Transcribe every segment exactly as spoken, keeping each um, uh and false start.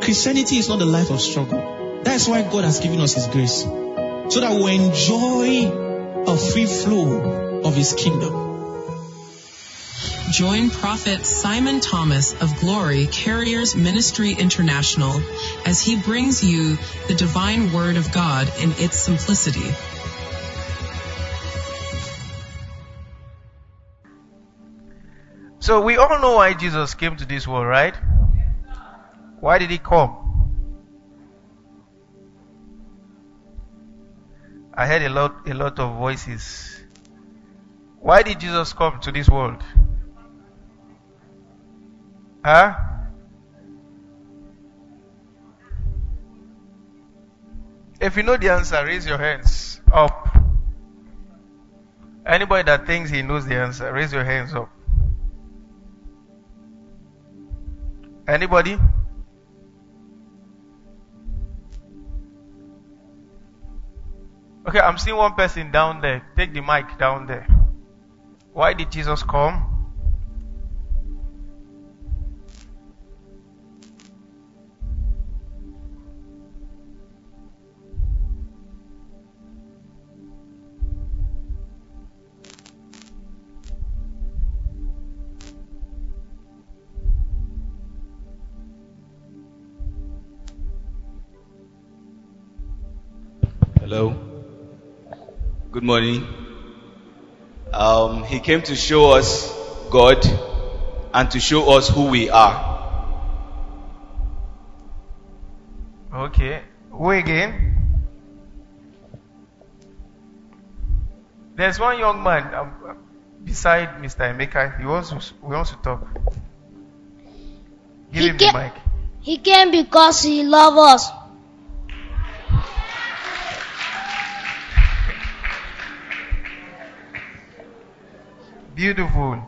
Christianity is not a life of struggle. That's why God has given us His grace. So that we enjoy a free flow of His kingdom. Join Prophet Simon Thomas of Glory Carriers Ministry International as he brings you the divine word of God in its simplicity. So we all know why Jesus came to this world, right? Why did He come? I heard a lot, a lot of voices. Why did Jesus come to this world? Huh? If you know the answer, raise your hands up. Anybody that thinks he knows the answer, raise your hands up. Anybody? Okay, I'm seeing one person down there. Take the mic down there. Why did Jesus come? Hello. Good morning. Um, he came to show us God and to show us who we are. Okay. Who again? There's one young man um, beside Mister Emeka. He wants to, he wants to talk. Give he him came, the mic. He came because He loves us. Beautiful.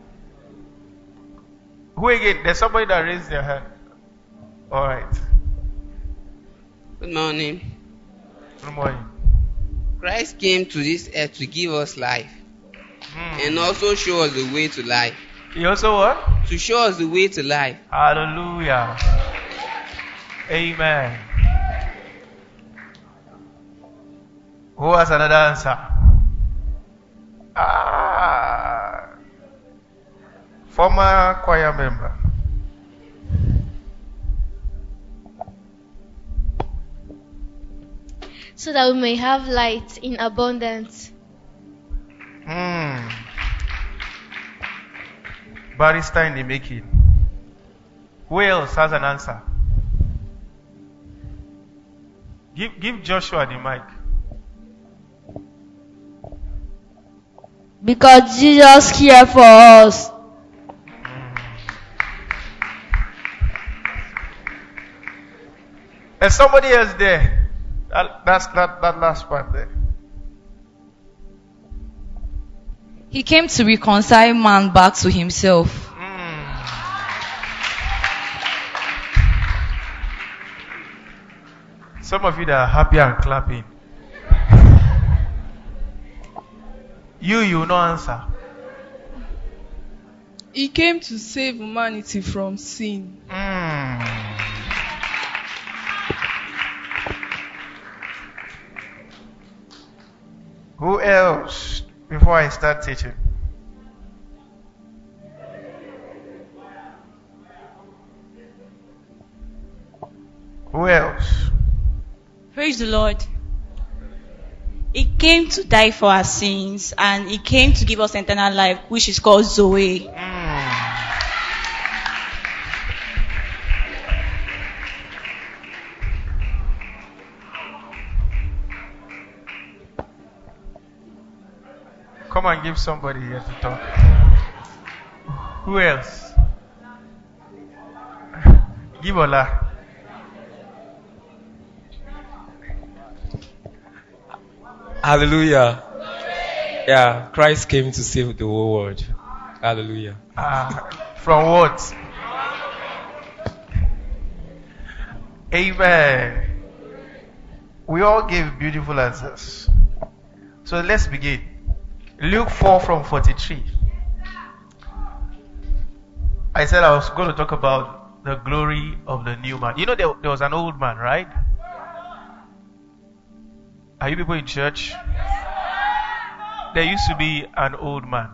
Who again? There's somebody that raised their hand. All right. Good morning. Good morning. Christ came to this earth to give us life Mm. and also show us the way to life. He also what? To show us the way to life. Hallelujah. Amen. Who has another answer? Ah, former choir member. So that we may have light in abundance. Hmm. Barrister in the making. Who else has an answer? Give give Joshua the mic. Because Jesus cared for us. There's somebody else there. That, that's that, that last part there. He came to reconcile man back to himself. Mm. Some of you that are happy and clapping. You, you will not answer. He came to save humanity from sin. Mm. Who else before I start teaching? Who else? Praise the Lord. He came to die for our sins and He came to give us eternal life, which is called Zoe. Mm. Come and give somebody here to talk. Who else? Give Ola. Hallelujah. Yeah, Christ came to save the whole world. Hallelujah. Uh, from what? Amen. We all gave beautiful answers. So let's begin. Luke four from forty-three. I said I was going to talk about the glory of the new man. You know, there, there was an old man, right? Are you people in church? There used to be an old man.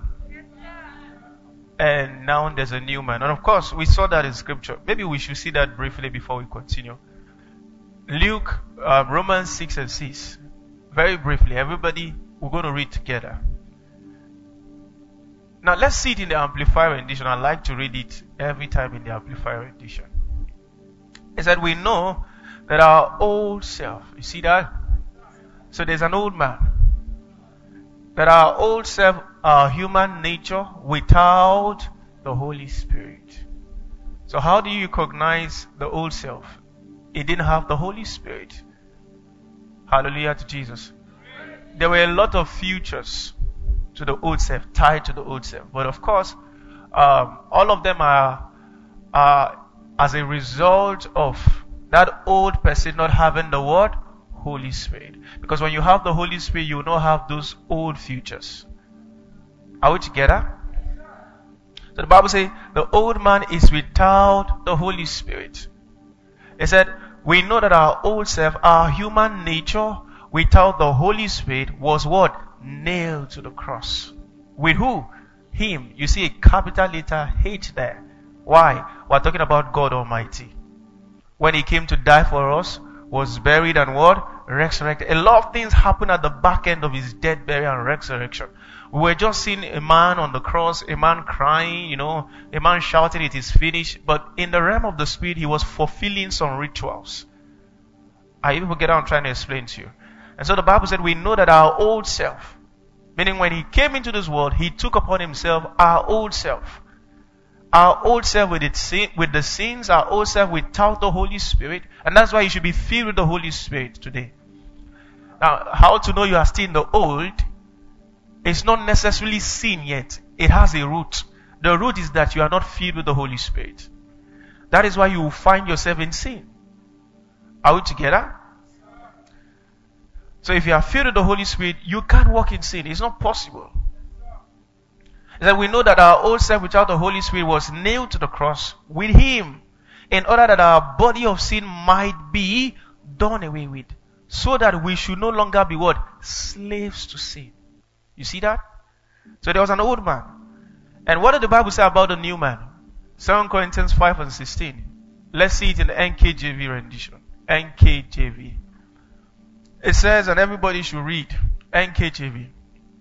And now there's a new man. And of course, we saw that in scripture. Maybe we should see that briefly before we continue. Luke, uh, Romans six and six. Very briefly, everybody, we're going to read together. Now let's see it in the Amplified rendition. I like to read it every time in the Amplified rendition. It said, we know that our old self, you see that? So there's an old man. That our old self, our human nature, without the Holy Spirit. So how do you recognize the old self? It didn't have the Holy Spirit. Hallelujah to Jesus. There were a lot of futures to the old self, tied to the old self. But of course, um, all of them are, are as a result of that old person not having the word Holy Spirit. Because when you have the Holy Spirit, you will not have those old futures. Are we together? So the Bible says the old man is without the Holy Spirit. It said, we know that our old self, our human nature, without the Holy Spirit, was what? Nailed to the cross. With who? Him. You see a capital letter H there. Why? We're talking about God Almighty. When He came to die for us, was buried and what? Resurrected. A lot of things happened at the back end of His death, burial, and resurrection. We were just seeing a man on the cross, a man crying, you know, a man shouting, it is finished. But in the realm of the Spirit, He was fulfilling some rituals. Are you able to get what I'm trying to explain to you? And so the Bible said we know that our old self, meaning when He came into this world, He took upon Himself our old self. Our old self with its sin, with the sins, our old self without the Holy Spirit. And that's why you should be filled with the Holy Spirit today. Now, how to know you are still in the old? It's not necessarily sin yet. It has a root. The root is that you are not filled with the Holy Spirit. That is why you will find yourself in sin. Are we together? So if you are filled with the Holy Spirit, you can't walk in sin. It's not possible. It's that we know that our old self without the Holy Spirit was nailed to the cross with Him, in order that our body of sin might be done away with, so that we should no longer be what? Slaves to sin. You see that? So there was an old man. And what did the Bible say about the new man? Second Corinthians five and sixteen. Let's see it in the N K J V rendition. N K J V. It says, and everybody should read N K J V.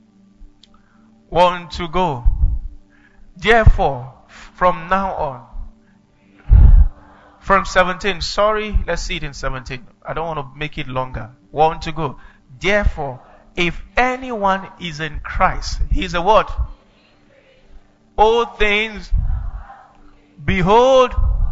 One to go. Therefore, from now on, from seventeen, sorry, let's see it in seventeen. I don't want to make it longer. One to go. Therefore, if anyone is in Christ, he is a what? All things, behold.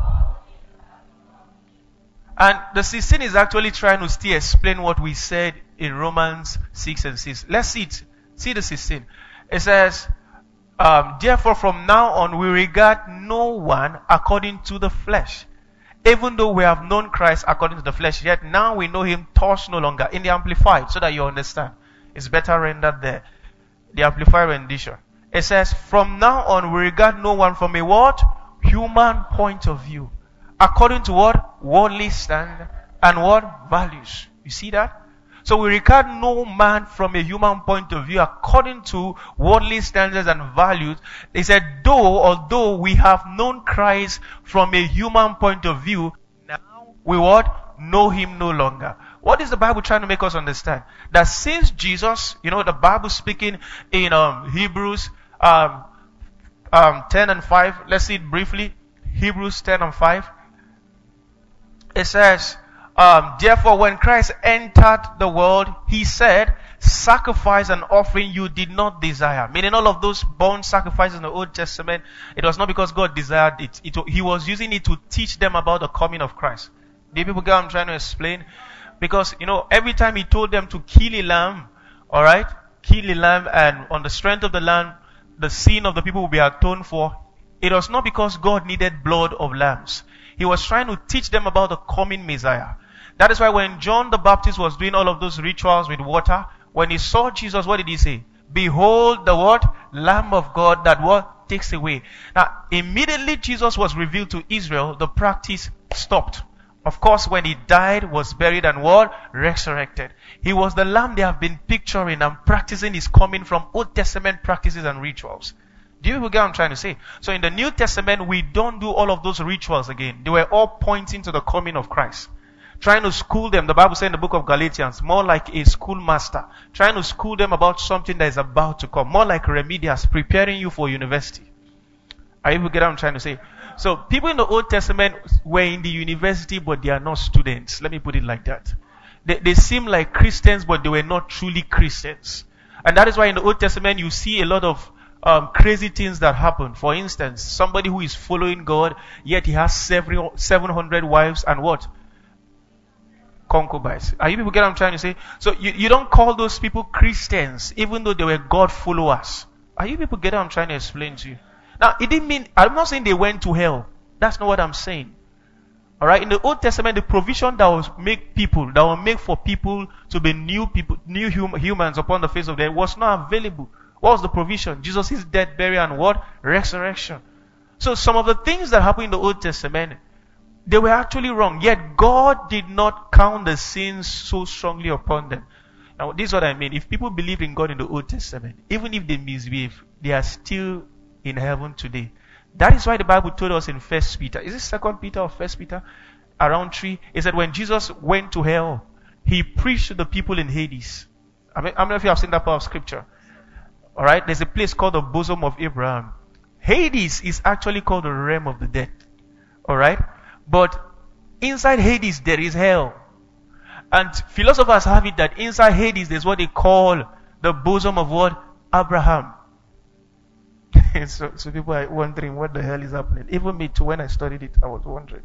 And the sixteen is actually trying to still explain what we said in Romans six and six. Let's see it. See the sixteen. It says, um, therefore from now on we regard no one according to the flesh. Even though we have known Christ according to the flesh, yet now we know Him thus no longer. In the Amplified, so that you understand. It's better rendered there. The Amplified rendition. It says, from now on we regard no one from a what? Human point of view. According to what? Worldly standard and what? Values. You see that? So we regard no man from a human point of view according to worldly standards and values. They said, though, although we have known Christ from a human point of view, now we what? Know Him no longer. What is the Bible trying to make us understand? That since Jesus, you know, the Bible speaking in um, Hebrews um, um, ten and five. Let's see it briefly. Hebrews ten and five. It says, Um, therefore, when Christ entered the world, He said, sacrifice and offering you did not desire. Meaning all of those burnt sacrifices in the Old Testament, it was not because God desired it. it. He was using it to teach them about the coming of Christ. Do you people get what I'm trying to explain? Because, you know, every time He told them to kill a lamb, alright, kill a lamb, and on the strength of the lamb, the sin of the people will be atoned for, it was not because God needed blood of lambs. He was trying to teach them about the coming Messiah. That is why when John the Baptist was doing all of those rituals with water, when he saw Jesus, what did he say? Behold the what? Lamb of God that what? takes away. Now, immediately Jesus was revealed to Israel, the practice stopped. Of course, when he died, was buried, and what? Resurrected. He was the lamb they have been picturing and practicing is coming from Old Testament practices and rituals. Do you get what I'm trying to say? So in the New Testament, we don't do all of those rituals again. They were all pointing to the coming of Christ. Trying to school them, the Bible says in the book of Galatians, more like a schoolmaster. Trying to school them about something that is about to come. More like remedias, preparing you for university. Are you get what I'm trying to say? So people in the Old Testament were in the university, but they are not students. Let me put it like that. They, they seem like Christians, but they were not truly Christians. And that is why in the Old Testament you see a lot of um, crazy things that happen. For instance, somebody who is following God, yet he has several, seven hundred wives and what? Concubines. Are you people get what I'm trying to say? So you, you don't call those people Christians, even though they were God followers. Are you people get what I'm trying to explain to you? Now, it didn't mean, I'm not saying they went to hell. That's not what I'm saying. Alright, in the Old Testament, the provision that will make people, that will make for people to be new people, new hum, humans upon the face of the earth was not available. What was the provision? Jesus' death, burial, and what? Resurrection. So some of the things that happened in the Old Testament, they were actually wrong. Yet God did not count the sins so strongly upon them. Now, this is what I mean. If people believed in God in the Old Testament, even if they misbehave, they are still in heaven today. That is why the Bible told us in First Peter, is it Second Peter or First Peter? Around three, it said when Jesus went to hell, he preached to the people in Hades. I mean, I don't know if you have seen that part of scripture. Alright, there's a place called the bosom of Abraham. Hades is actually called the realm of the dead. Alright? But inside Hades there is hell. And philosophers have it that inside Hades there's what they call the bosom of what? Abraham. so, so people are wondering what the hell is happening. Even me too, when I studied it, I was wondering.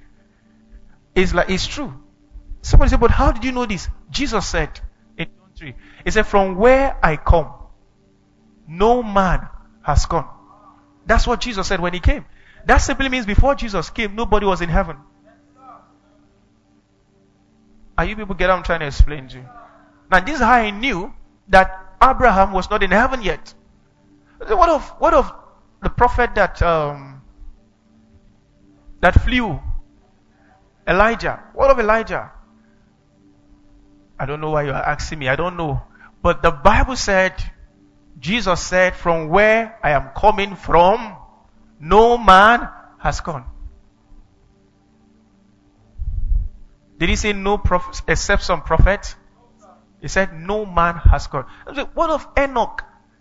It's like, it's true. Somebody said, but how did you know this? Jesus said in John three, he said, from where I come, no man has gone. That's what Jesus said when he came. That simply means before Jesus came, nobody was in heaven. Are you people get what I'm trying to explain to you? Now this is how I knew that Abraham was not in heaven yet. What of what of the prophet that um, that flew? Elijah. What of Elijah? I don't know why you are asking me. I don't know. But the Bible said, Jesus said, from where I am coming from, no man has gone. Did he say no prophet except some prophets? He said no man has gone. What of Enoch?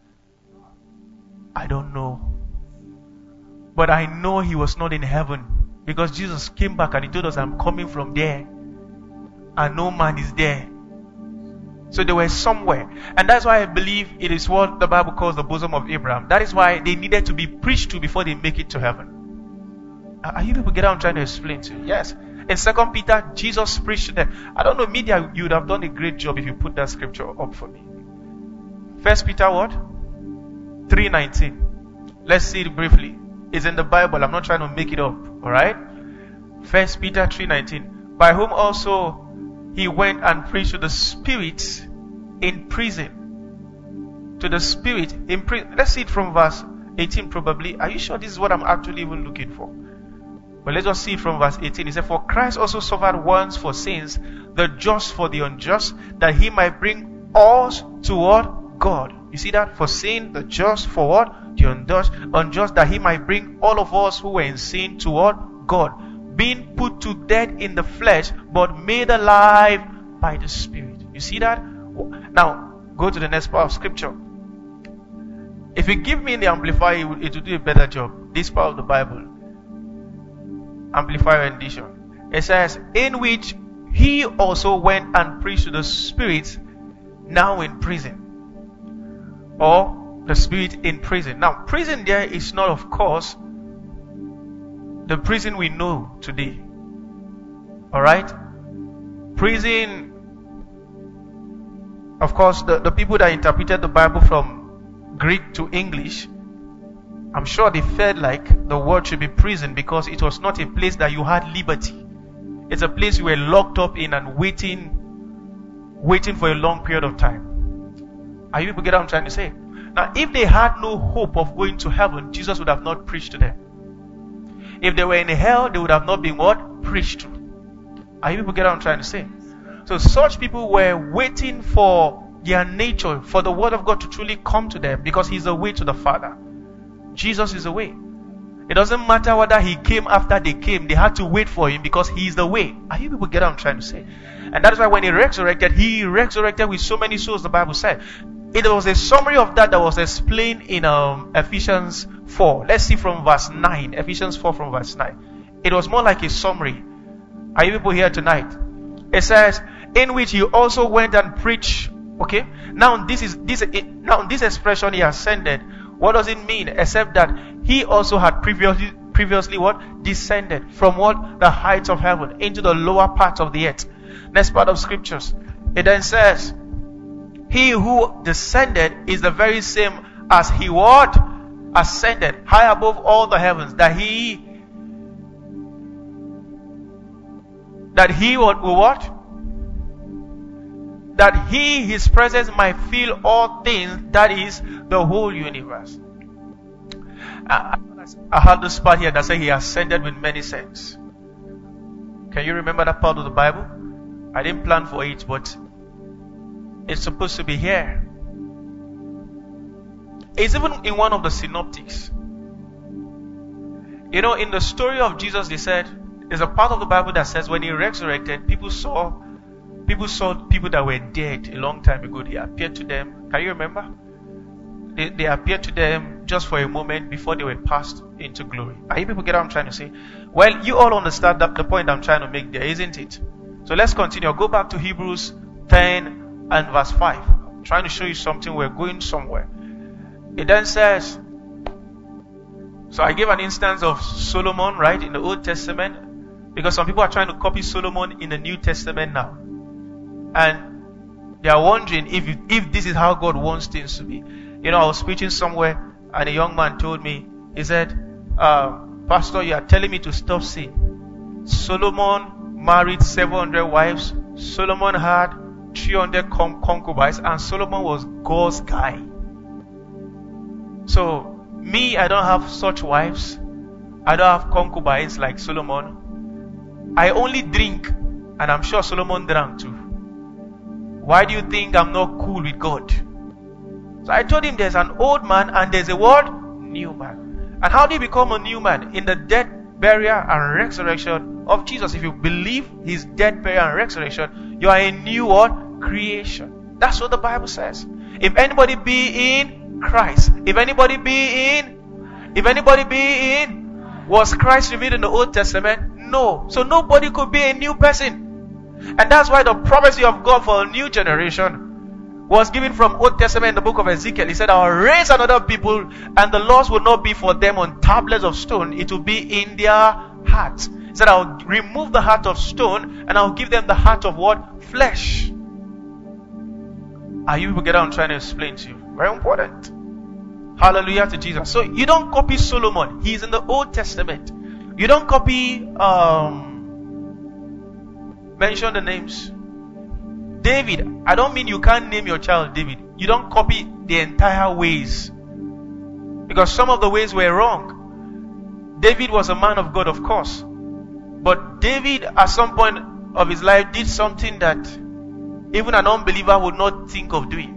I don't know. But I know he was not in heaven. Because Jesus came back and he told us, I'm coming from there. And no man is there. So they were somewhere. And that's why I believe it is what the Bible calls the bosom of Abraham. That is why they needed to be preached to before they make it to heaven. Are you people get what I'm trying to explain to you? Yes. In Second Peter, Jesus preached to them. I don't know, media, you would have done a great job if you put that scripture up for me. First Peter what? three nineteen. Let's see it briefly. It's in the Bible. I'm not trying to make it up. Alright? First Peter three nineteen. By whom also he went and preached to the spirits in prison. To the spirit in prison. Let's see it from verse eighteen probably. Are you sure this is what I'm actually even looking for? But let's just see it from verse eighteen. He said, for Christ also suffered once for sins, the just for the unjust, that he might bring us toward God. You see that? For sin, the just for what? The unjust, unjust, that he might bring all of us who were in sin toward God, being put to death in the flesh, but made alive by the Spirit. You see that? Now, go to the next part of scripture. If you give me the Amplifier, it will, it will do a better job. This part of the Bible. Amplifier rendition. It says, in which he also went and preached to the spirits now in prison. Or the spirit in prison. Now, prison there is not, of course, the prison we know today. Alright? Prison, of course, the, the people that interpreted the Bible from Greek to English, I'm sure they felt like the word should be prison because it was not a place that you had liberty. It's a place you were locked up in and waiting, waiting for a long period of time. Are you people get what I'm trying to say? Now, if they had no hope of going to heaven, Jesus would have not preached to them. If they were in hell, they would have not been what? Preached to. Are you people get what I'm trying to say? So such people were waiting for their nature, for the word of God to truly come to them, because He's the way to the Father. Jesus is the way. It doesn't matter whether He came after they came, they had to wait for Him because He is the way. Are you people get what I'm trying to say? And that is why when He resurrected, He resurrected with so many souls, the Bible said. It was a summary of that that was explained in um, Ephesians four. Let's see from verse nine. Ephesians four from verse nine. It was more like a summary. Are you people here tonight? It says, in which He also went and preached. Okay? Now this is this it, now this expression, He ascended. What does it mean? Except that He also had previously previously what? Descended from what? The heights of heaven into the lower parts of the earth. Next part of scriptures. It then says, He who descended is the very same as He what? Ascended high above all the heavens, that He that He what? what? That He, His presence, might fill all things, that is the whole universe. I, I had this part here that said He ascended with many saints. Can you remember that part of the Bible? I didn't plan for it, but it's supposed to be here. It's even in one of the synoptics. You know, in the story of Jesus, they said, there's a part of the Bible that says when He resurrected, people saw people saw people that were dead a long time ago. They appeared to them. Can you remember? They, they appeared to them just for a moment before they were passed into glory. Are you people get what I'm trying to say? Well, you all understand that the point I'm trying to make there, isn't it? So let's continue. I'll go back to Hebrews ten and verse five. I'm trying to show you something. We're going somewhere. It then says, so I gave an instance of Solomon, right, in the Old Testament, because some people are trying to copy Solomon in the New Testament now. And they are wondering if if this is how God wants things to be. You know, I was preaching somewhere and a young man told me, he said, uh, Pastor, you are telling me to stop sin. Solomon married seven hundred wives. Solomon had three hundred con- concubines, and Solomon was God's guy. So, me, I don't have such wives. I don't have concubines like Solomon. I only drink, and I'm sure Solomon drank too. Why do you think I'm not cool with God? So I told him there's an old man and there's a what? New man. And how do you become a new man? In the death, burial, and resurrection of Jesus. If you believe His death, burial, and resurrection, you are a new what? Creation. That's what the Bible says. If anybody be in Christ, if anybody be in, if anybody be in, was Christ revealed in the Old Testament? No. So nobody could be a new person. And that's why the prophecy of God for a new generation was given from Old Testament in the book of Ezekiel. He said, I'll raise another people, and the laws will not be for them on tablets of stone. It will be in their hearts. He said, I'll remove the heart of stone, and I'll give them the heart of what? Flesh. Are you people get what I'm trying to explain to you? Very important. Hallelujah to Jesus. So you don't copy Solomon. He's in the Old Testament. You don't copy, um, mention the names. David. I don't mean you can't name your child David. You don't copy the entire ways, because some of the ways were wrong. David was a man of God, of course, but David at some point of his life did something that even an unbeliever would not think of doing.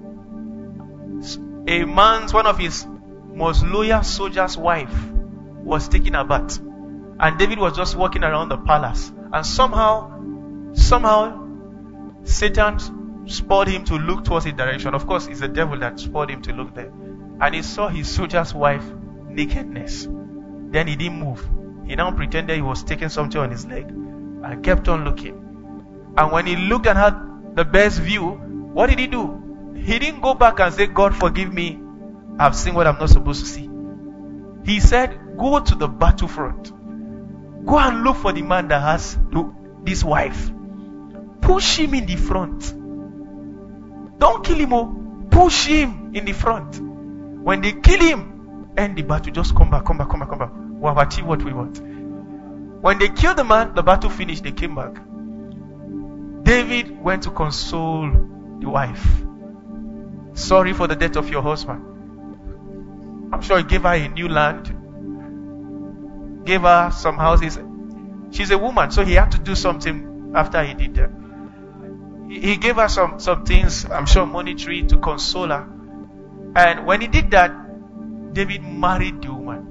A man's, one of his most loyal soldiers' wife was taking a bath, and David was just walking around the palace, and somehow Somehow, Satan spurred him to look towards a direction. Of course, it's the devil that spurred him to look there. And he saw his soldier's wife nakedness. Then he didn't move. He now pretended he was taking something on his leg and kept on looking. And when he looked and had the best view, what did he do? He didn't go back and say, God forgive me, I've seen what I'm not supposed to see. He said, go to the battlefront. Go and look for the man that has this wife. Push him in the front. Don't kill him, oh. Push him in the front. When they kill him, end the battle. Just come back, come back, come back, come back. We have achieved what we want. When they killed the man, the battle finished, they came back. David went to console the wife. sorry for the death of your husband. I'm sure he gave her a new land, gave her some houses. She's a woman, so he had to do something after he did that. He gave her some, some things, I'm sure monetary, to console her. And when he did that, David married the woman.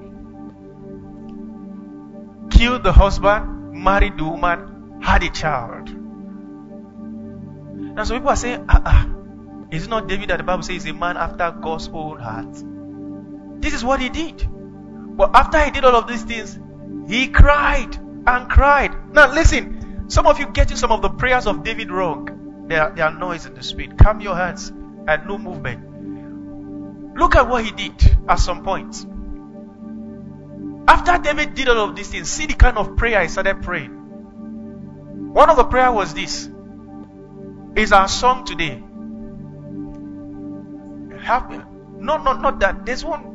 Killed the husband, married the woman, had a child. Now some people are saying, ah, ah, is it not David that the Bible says is a man after God's own heart? This is what he did. But after he did all of these things, he cried and cried. Now listen, some of you getting some of the prayers of David wrong. There, there are noise in the spirit. Calm your hands and no movement. Look at what he did at some point. After David did all of these things, see the kind of prayer he started praying. One of the prayer was this. It's our song today. Have, no, no, not that. There's one.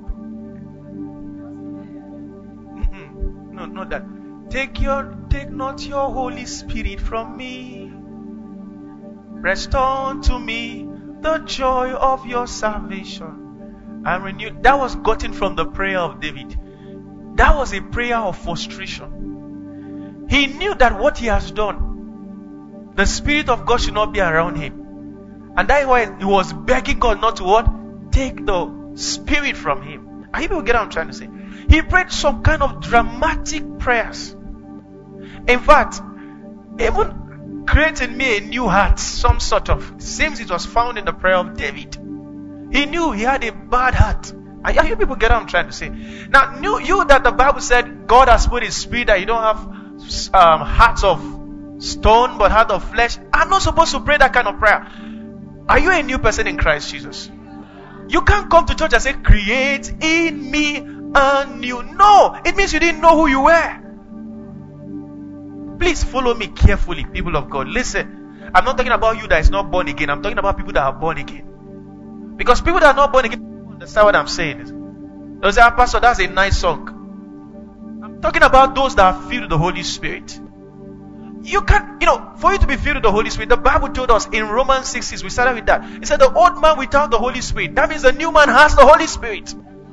Mm-mm. No, not that. Take your, take not your Holy Spirit from me. Restore to me the joy of your salvation. And renew. That was gotten from the prayer of David. That was a prayer of frustration. He knew that what he has done, the Spirit of God should not be around him. And that is why he was begging God not to what? Take the Spirit from him. Are you people get what I'm trying to say? He prayed some kind of dramatic prayers. In fact, even create in me a new heart, some sort of. Seems it was found in the prayer of David. He knew he had a bad heart. Are you people get what I'm trying to say? Now, knew you that the Bible said God has put his spirit that you don't have um, hearts of stone but heart of flesh. I'm not supposed to pray that kind of prayer. Are you a new person in Christ Jesus? You can't come to church and say, create in me a new. No, it means you didn't know who you were. Please follow me carefully, people of God. Listen, I'm not talking about you that is not born again. I'm talking about people that are born again. Because people that are not born again don't understand what I'm saying. They'll say, ah, Pastor, that's a nice song. I'm talking about those that are filled with the Holy Spirit. You can't, you know, for you to be filled with the Holy Spirit, the Bible told us in Romans six six, we started with that. It said the old man without the Holy Spirit. That means the new man has the Holy Spirit.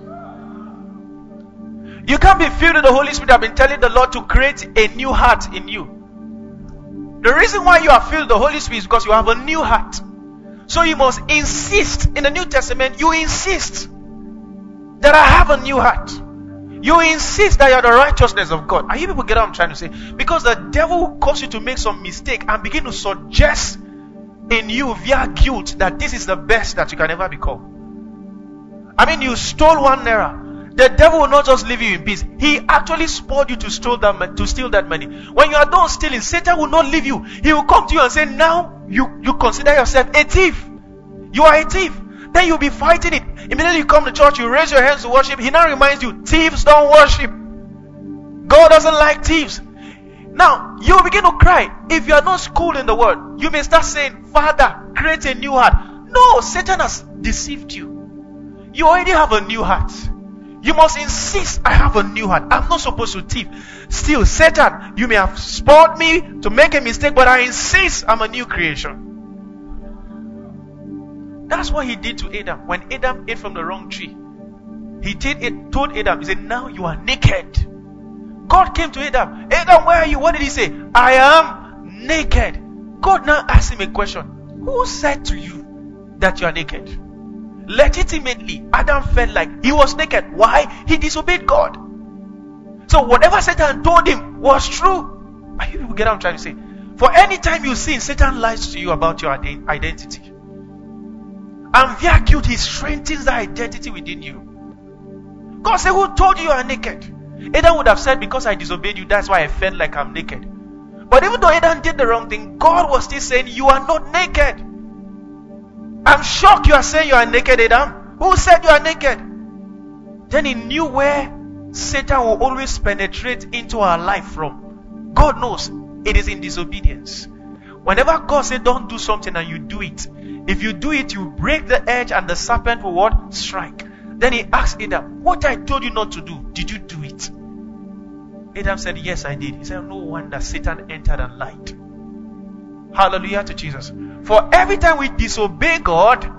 You can't be filled with the Holy Spirit. I've been telling the Lord to create a new heart in you. The reason why you are filled with the Holy Spirit is because you have a new heart. So you must insist. In the New Testament, you insist that I have a new heart. You insist that you are the righteousness of God. Are you people get what I'm trying to say? Because the devil will cause you to make some mistake and begin to suggest in you via guilt that this is the best that you can ever become. I mean, you stole one naira. The devil will not just leave you in peace. He actually spoiled you to steal that, to steal that money. When you are done stealing, Satan will not leave you. He will come to you and say, now you, you consider yourself a thief. You are a thief. Then you'll be fighting it. Immediately you come to church, you raise your hands to worship. He now reminds you, thieves don't worship. God doesn't like thieves. Now, you begin to cry. If you are not schooled in the word, you may start saying, Father, create a new heart. No, Satan has deceived you. You already have a new heart. You must insist, I have a new heart. I'm not supposed to thief. Still, Satan, you may have spoiled me to make a mistake, but I insist I'm a new creation. That's what he did to Adam. When Adam ate from the wrong tree, he did it, told Adam, he said, now you are naked. God came to Adam. Adam, where are you? What did he say? I am naked. God now asked him a question. Who said to you that you are naked? Legitimately, Adam felt like he was naked. Why? He disobeyed God. So whatever Satan told him was true. Are you people get what I'm trying to say? For any time you sin, Satan lies to you about your identity. And via guilt, he strengthens the identity within you. God said, who told you you are naked? Adam would have said, because I disobeyed you, that's why I felt like I'm naked. But even though Adam did the wrong thing, God was still saying, you are not naked. I'm shocked you are saying you are naked, Adam. Who said you are naked? Then he knew where Satan will always penetrate into our life from. God knows it is in disobedience. Whenever God said don't do something and you do it, if you do it, you break the edge and the serpent will what? Strike. Then he asked Adam, what I told you not to do, did you do it? Adam said, yes, I did. He said, no wonder Satan entered and lied. Hallelujah to Jesus. For every time we disobey God,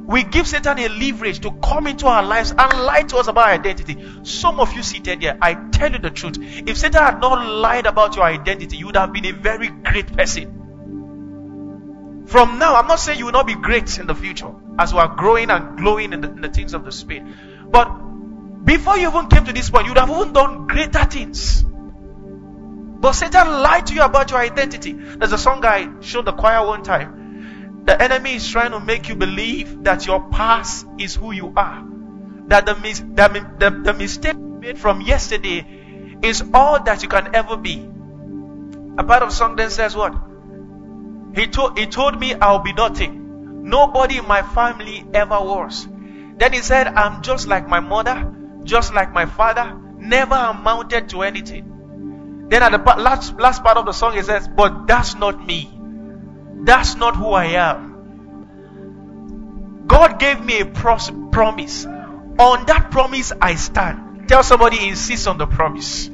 We give Satan a leverage to come into our lives and lie to us about identity. Some of you seated here, I tell you the truth. If Satan had not lied about your identity, you would have been a very great person. From now, I'm not saying you will not be great in the future as you are growing and glowing in the, in the things of the Spirit. But before you even came to this point, you would have even done greater things. But Satan lied to you about your identity. There's a song I showed the choir one time. The enemy is trying to make you believe that your past is who you are. That the, mis- the, the, the mistake made from yesterday is all that you can ever be. A part of the song then says what? He told, he told me I'll be nothing. Nobody in my family ever was. Then he said, I'm just like my mother, just like my father, never amounted to anything. Then at the last, last part of the song he says, but that's not me. That's not who I am. God gave me a pros- promise. On that promise I stand. Tell somebody, insist on the promise.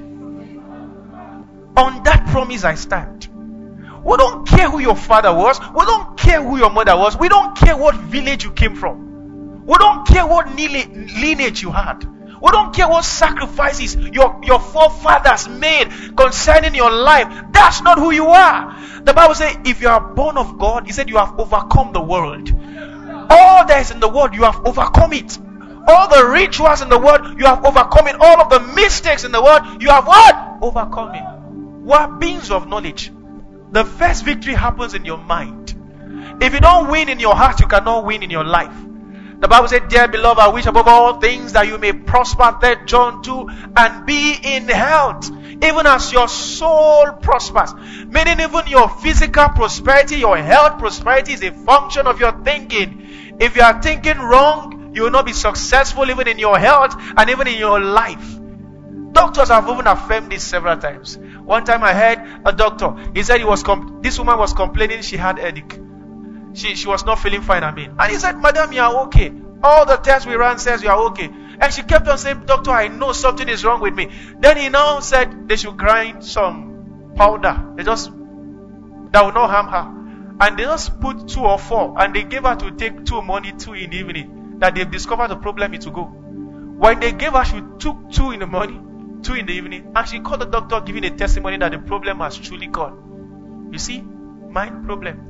On that promise I stand. We don't care who your father was. We don't care who your mother was. We don't care what village you came from. We don't care what lineage you had. We don't care what sacrifices your, your forefathers made concerning your life. That's not who you are. The Bible says, if you are born of God, He said you have overcome the world. All that is in the world, you have overcome it. All the rituals in the world, you have overcome it. All of the mistakes in the world, you have what? Overcome it. We are beings of knowledge. The first victory happens in your mind. If you don't win in your heart, you cannot win in your life. The Bible said, dear beloved, I wish above all things that you may prosper, third John two, and be in health, even as your soul prospers. Meaning even your physical prosperity, your health prosperity is a function of your thinking. If you are thinking wrong, you will not be successful even in your health and even in your life. Doctors have even affirmed this several times. One time I heard a doctor, he said he was comp- this woman was complaining she had headache. She, she was not feeling fine, I mean. And he said, madam, you are okay. All the tests we ran says you are okay. And she kept on saying, doctor, I know something is wrong with me. Then he now said they should grind some powder. They just, that will not harm her. And they just put two or four. And they gave her to take two morning, two in the evening. That they've discovered the problem it will go. When they gave her, she took two in the morning, two in the evening. And she called the doctor giving a testimony that the problem has truly gone. You see, mind problem.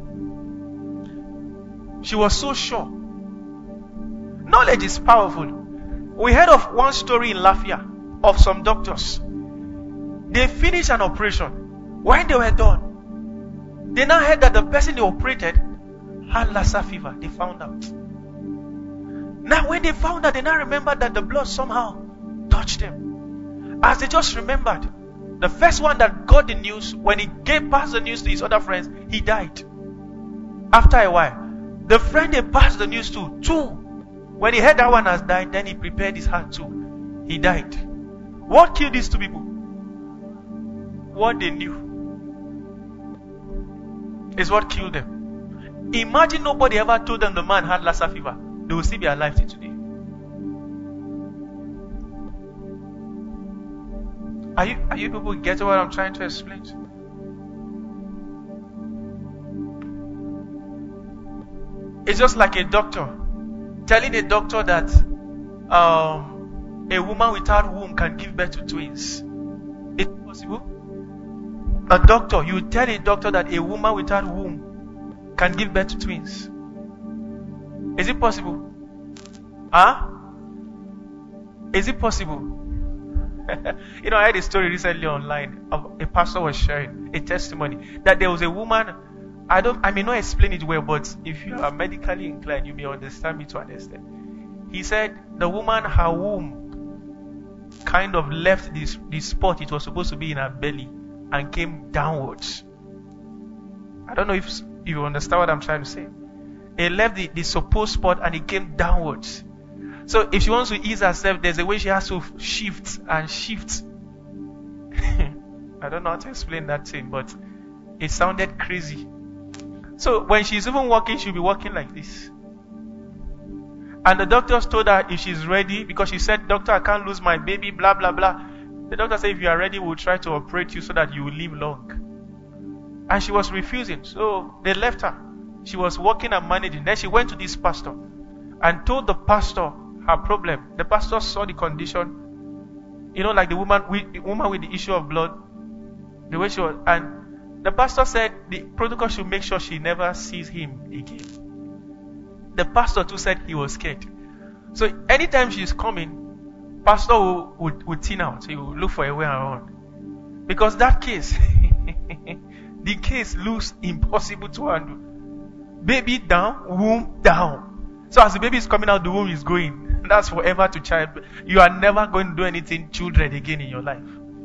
She was so sure. Knowledge is powerful. We heard of one story in Lafia of some doctors. They finished an operation. When they were done, they now heard that the person they operated had Lassa fever. They found out. Now when they found out, they now remembered that the blood somehow touched them. As they just remembered, the first one that got the news, when he gave passed the news to his other friends, he died. After a while, the friend they passed the news to, too, when he heard that one has died, then he prepared his heart too. He died. What killed these two people? What they knew is what killed them. Imagine nobody ever told them the man had Lassa fever. They will still be alive till today. Are you, are you people getting what I'm trying to explain? It's just like a doctor telling a doctor that um, a woman without womb can give birth to twins. Is it possible? A doctor, you tell a doctor that a woman without womb can give birth to twins. Is it possible? Huh? Is it possible? You know, I heard a story recently online of a pastor was sharing a testimony that there was a woman. I don't. I may not explain it well, but if you are medically inclined, you may understand me to an extent. He said the woman, her womb kind of left this this spot it was supposed to be in her belly and came downwards. I don't know if if you understand what I'm trying to say. It left the, the supposed spot and it came downwards. So if she wants to ease herself, there's a way she has to shift and shift. I don't know how to explain that thing, but it sounded crazy. So when she's even walking, she'll be walking like this. And the doctors told her if she's ready, because she said, doctor, I can't lose my baby, blah, blah, blah. The doctor said, if you are ready, we'll try to operate you so that you will live long. And she was refusing. So they left her. She was working and managing. Then she went to this pastor. and told the pastor her problem. The pastor saw the condition, you know, like the woman with the woman with the issue of blood, the way she was, and the pastor said the protocol should make sure she never sees him again. The pastor too said he was scared. So anytime she's coming, pastor will, would, would thin out. He will look for a way around. Because that case, the case looks impossible to handle. Baby down, womb down. So as the baby is coming out, the womb is going. That's forever to child. You are never going to do anything children again in your life.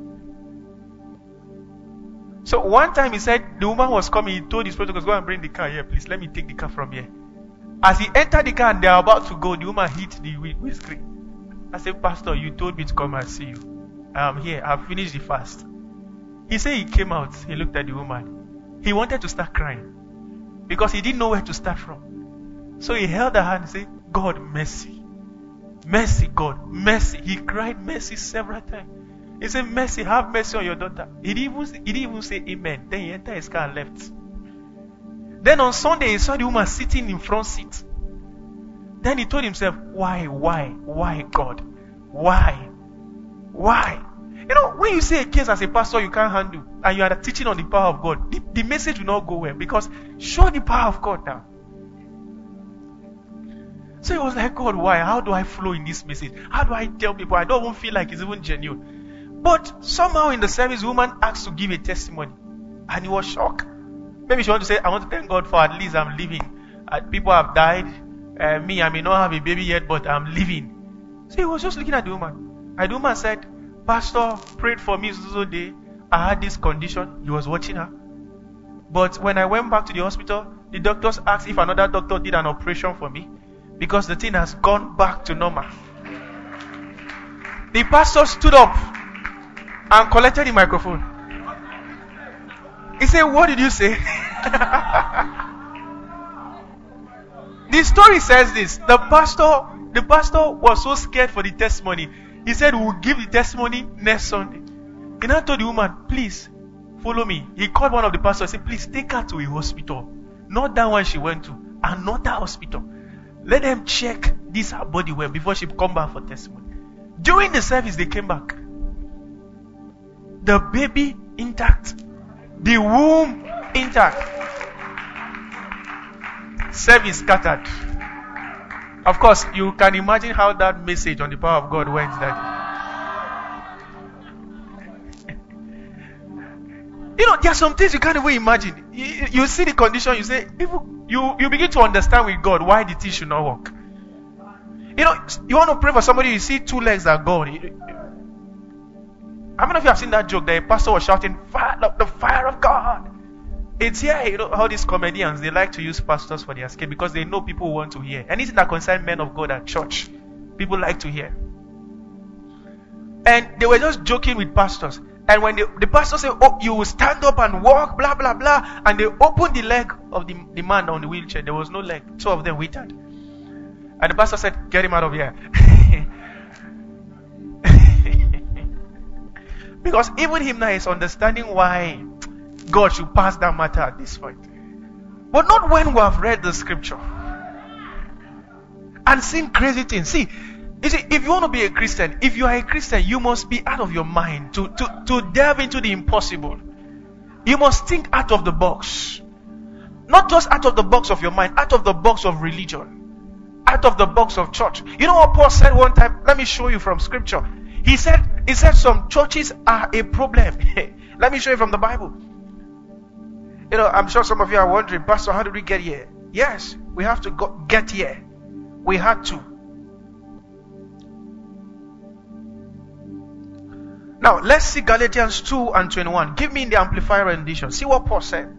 So one time he said, the woman was coming, he told his protocols, go and bring the car here, please. Let me take the car from here. As he entered the car and they are about to go, the woman hit the windscreen. I said, Pastor, you told me to come and see you. I'm here. I've finished the fast. He said he came out. He looked at the woman. He wanted to start crying because he didn't know where to start from. So he held her hand and said, God, mercy. Mercy, God, mercy. He cried mercy several times. He said, mercy, have mercy on your daughter. He didn't even, he didn't even say amen. Then he entered his car and left. Then on Sunday, he saw the woman sitting in front seat. Then he told himself, why, why, why, God? Why? Why? You know, when you say a case as a pastor you can't handle, and you are teaching on the power of God, the, the message will not go well, because show the power of God now. So he was like, God, why? How do I flow in this message? How do I tell people? I don't even feel like it's even genuine. But somehow in the service, the woman asked to give a testimony, and he was shocked. Maybe she wanted to say, I want to thank God for at least I'm living. Uh, people have died. Uh, me, I may not have a baby yet, but I'm living. So he was just looking at the woman. And the woman said, Pastor prayed for me so day. I had this condition. He was watching her. But when I went back to the hospital, the doctors asked if another doctor did an operation for me, because the thing has gone back to normal. The pastor stood up and collected the microphone. He said, what did you say? The story says this. The pastor, the pastor was so scared for the testimony. He said, we'll give the testimony next Sunday. He now told the woman, please, follow me. He called one of the pastors and said, please take her to a hospital. Not that one she went to. Another hospital. Let them check this her body well before she come back for testimony. During the service, they came back. The baby intact. The womb intact. Service scattered. Of course, you can imagine how that message on the power of God went that day. You know, there are some things you can't even imagine. You, you see the condition, you say, you, you begin to understand with God why the thing should not work. You know, you want to pray for somebody, you see two legs are gone. You, how many of you have seen that joke that a pastor was shouting, fire, the fire of God? It's here, you know, all these comedians, they like to use pastors for their escape because they know people want to hear. Anything that concerns men of God at church, people like to hear. And they were just joking with pastors. And when the, the pastor said, oh, you will stand up and walk, blah, blah, blah. And they opened the leg of the, the man on the wheelchair. There was no leg. Two of them withered. And the pastor said, get him out of here. Because even him now is understanding why God should pass that matter at this point. But not when we have read the scripture and seen crazy things. See, you see, if you want to be a Christian, if you are a Christian, you must be out of your mind to, to, to delve into the impossible. You must think out of the box. Not just out of the box of your mind, out of the box of religion, out of the box of church. You know what Paul said one time? Let me show you from scripture. He said, he said some churches are a problem. Let me show you from the Bible. You know, I'm sure some of you are wondering, Pastor, how did we get here? Yes, we have to go, get here. We had to. Now, let's see Galatians two and twenty-one. Give me in the Amplified rendition. See what Paul said.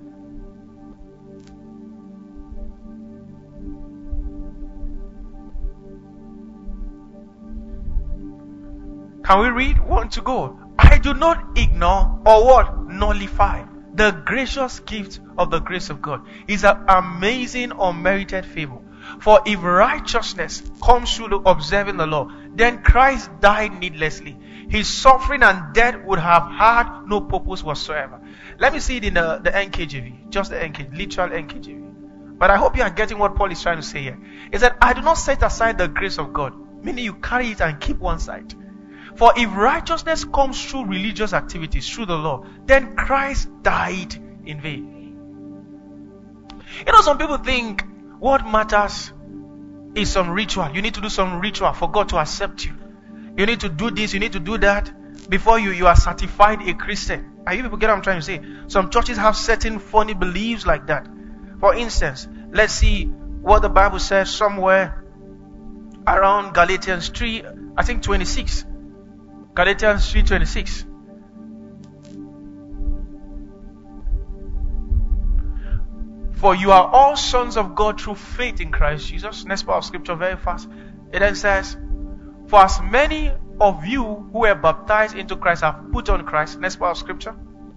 Can we read? One to go. I do not ignore or what? Nullify the gracious gift of the grace of God. It's an amazing unmerited favor. For if righteousness comes through observing the law, then Christ died needlessly. His suffering and death would have had no purpose whatsoever. Let me see it in the, the N K J V. Just the N K J V. Literal N K J V. But I hope you are getting what Paul is trying to say here. He said, I do not set aside the grace of God, meaning you carry it and keep one side. For if righteousness comes through religious activities, through the law, then Christ died in vain. You know, some people think what matters is some ritual. You need to do some ritual for God to accept you. You need to do this, you need to do that before you, you are certified a Christian. Are you people get what I'm trying to say? Some churches have certain funny beliefs like that. For instance, let's see what the Bible says somewhere around Galatians three, I think twenty-six. Galatians three twenty-six. For you are all sons of God through faith in Christ Jesus. Next part of scripture, very fast. It then says, for as many of you who were baptized into Christ have put on Christ. Next part of scripture.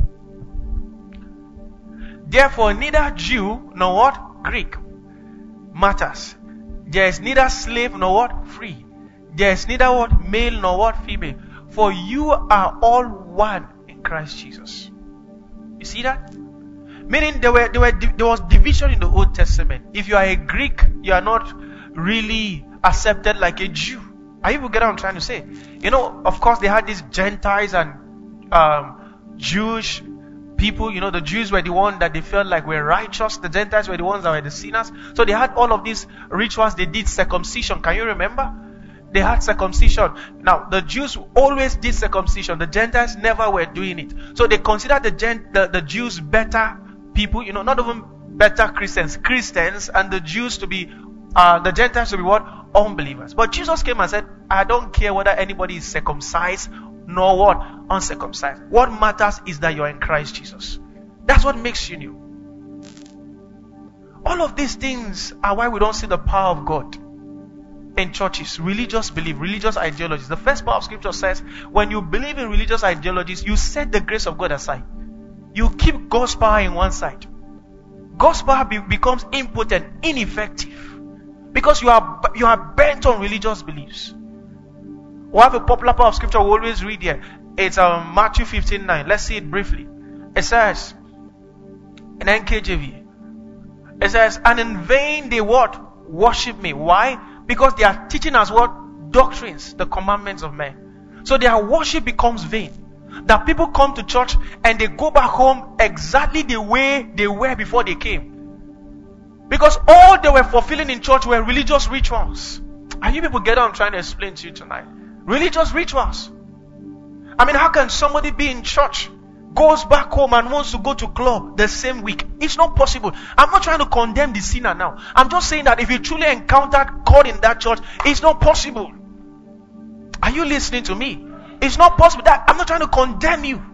Therefore, neither Jew nor what? Greek matters. There is neither slave nor what? Free. There is neither what? Male nor what? Female. For you are all one in Christ Jesus. You see that? Meaning there were, there were there was division in the Old Testament. If you are a Greek, you are not really accepted like a Jew. Are you get what I'm trying to say? You know, of course, they had these Gentiles and um, Jewish people. You know, the Jews were the ones that they felt like were righteous. The Gentiles were the ones that were the sinners. So they had all of these rituals. They did circumcision. Can you remember? They had circumcision. Now, the Jews always did circumcision. The Gentiles never were doing it. So they considered the, Gent- the, the Jews better people. You know, not even better Christians. Christians and the Jews to be, uh, the Gentiles to be what? Unbelievers. But Jesus came and said, I don't care whether anybody is circumcised nor what? Uncircumcised. What matters is that you're in Christ Jesus. That's what makes you new. All of these things are why we don't see the power of God in churches. Religious belief, religious ideologies. The first part of scripture says, when you believe in religious ideologies, you set the grace of God aside. You keep God's power in one side. God's power be- becomes impotent, ineffective. Because you are you are bent on religious beliefs. We have a popular part of scripture we always read here. It's um, Matthew fifteen nine. Let's see it briefly. It says in N K J V, it says, and in vain they what? Worship me. Why? Because they are teaching us what? Doctrines, the commandments of men. So their worship becomes vain. That people come to church and they go back home exactly the way they were before they came. Because all they were fulfilling in church were religious rituals. And you people get what I'm trying to explain to you tonight. Religious rituals. I mean, how can somebody be in church, goes back home and wants to go to club the same week? It's not possible. I'm not trying to condemn the sinner now. I'm just saying that if you truly encountered God in that church, it's not possible. Are you listening to me? It's not possible. That I'm not trying to condemn you.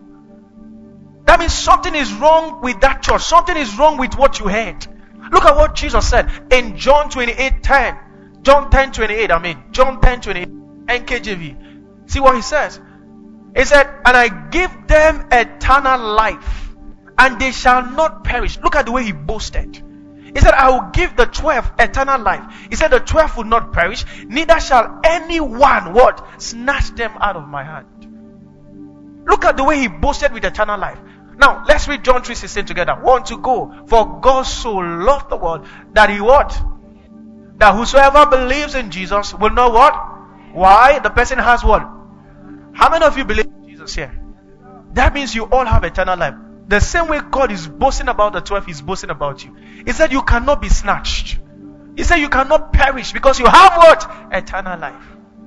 That means something is wrong with that church. Something is wrong with what you heard. Look at what Jesus said in John twenty-eight ten. John ten twenty-eight, I mean. John ten twenty-eight. N K J V. See what he says? He said, and I give them eternal life, and they shall not perish. Look at the way he boasted. He said, I will give the twelve eternal life. He said, the twelve will not perish, neither shall anyone, what? Snatch them out of my hand. Look at the way he boasted with eternal life. Now, let's read John three sixteen together. One to go. For God so loved the world that he what? That whosoever believes in Jesus will know what? Why? The person has what? How many of you believe in Jesus here? That means you all have eternal life. The same way God is boasting about the twelve, he's boasting about you. He said you cannot be snatched. He said you cannot perish because you have what? Eternal life.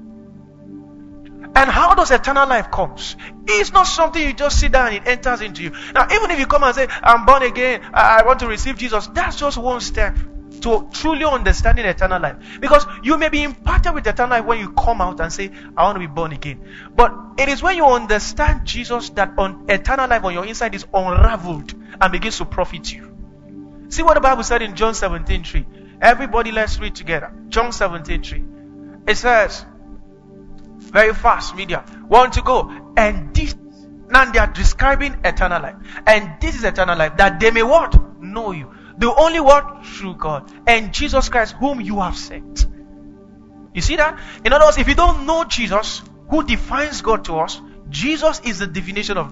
And how does eternal life comes? It's not something you just sit down and it enters into you. Now, even if you come and say, I'm born again, I want to receive Jesus, that's just one step to truly understanding eternal life. Because you may be imparted with eternal life when you come out and say, I want to be born again. But it is when you understand Jesus that on eternal life on your inside is unraveled and begins to profit you. See what the Bible said in John seventeen three. Everybody, let's read together. John seventeen three. It says, very fast, media. One to go. And this, now they are describing eternal life. And this is eternal life, that they may what? Know you. The only what? True God. And Jesus Christ, whom you have sent. You see that? In other words, if you don't know Jesus, who defines God to us, Jesus is the definition of God.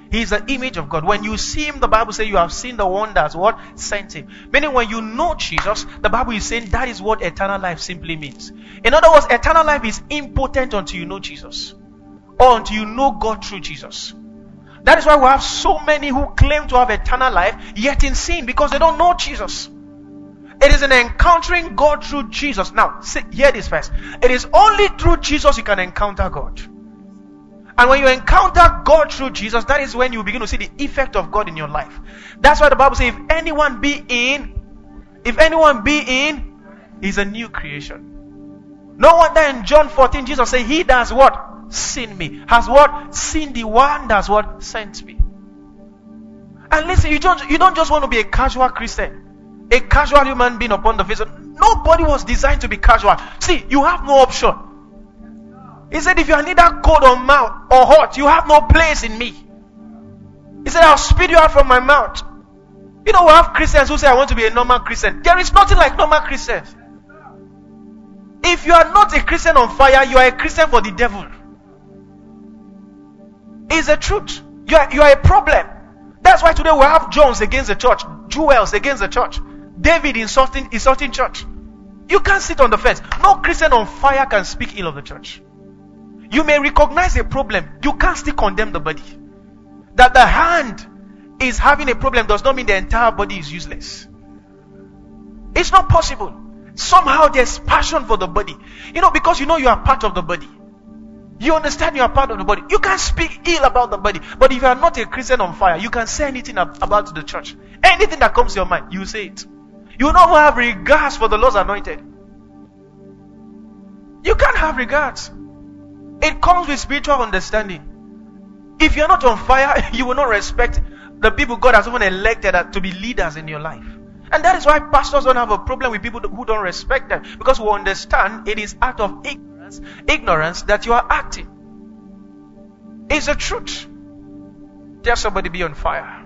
He is the image of God. When you see him, the Bible says you have seen the one that's what sent him. Meaning when you know Jesus, the Bible is saying that is what eternal life simply means. In other words, eternal life is impotent until you know Jesus. Or until you know God through Jesus. That is why we have so many who claim to have eternal life, yet in sin, because they don't know Jesus. It is an encountering God through Jesus. Now, see, hear this first. It is only through Jesus you can encounter God. And when you encounter God through Jesus, that is when you begin to see the effect of God in your life. That's why the Bible says, if anyone be in, if anyone be in, is a new creation. No wonder in John fourteen, Jesus said, he does what? Seen me. Has what? Seen the one that's what? Sent me. And listen, you don't, you don't just want to be a casual Christian. A casual human being upon the face of... Nobody was designed to be casual. See, you have no option. He said, if you are neither cold or mild or hot, you have no place in me. He said, I'll spit you out from my mouth. You know, we have Christians who say, I want to be a normal Christian. There is nothing like normal Christians. If you are not a Christian on fire, you are a Christian for the devil. It's the truth. You are, you are a problem. That's why today we have Jones against the church, Jewels against the church, David insulting, insulting church. You can't sit on the fence. No Christian on fire can speak ill of the church. You may recognize a problem. You can't still condemn the body. That the hand is having a problem does not mean the entire body is useless. It's not possible. Somehow there's passion for the body. You know, because you know you are part of the body. You understand you are part of the body. You can't speak ill about the body. But if you are not a Christian on fire, you can say anything ab- about the church. Anything that comes to your mind, you say it. You don't have regards for the Lord's anointed. You can't have regards. It comes with spiritual understanding. If you're not on fire, you will not respect the people God has even elected to be leaders in your life. And that is why pastors don't have a problem with people who don't respect them. Because we understand it is out of ignorance, ignorance that you are acting. It's the truth. Tell somebody be on fire.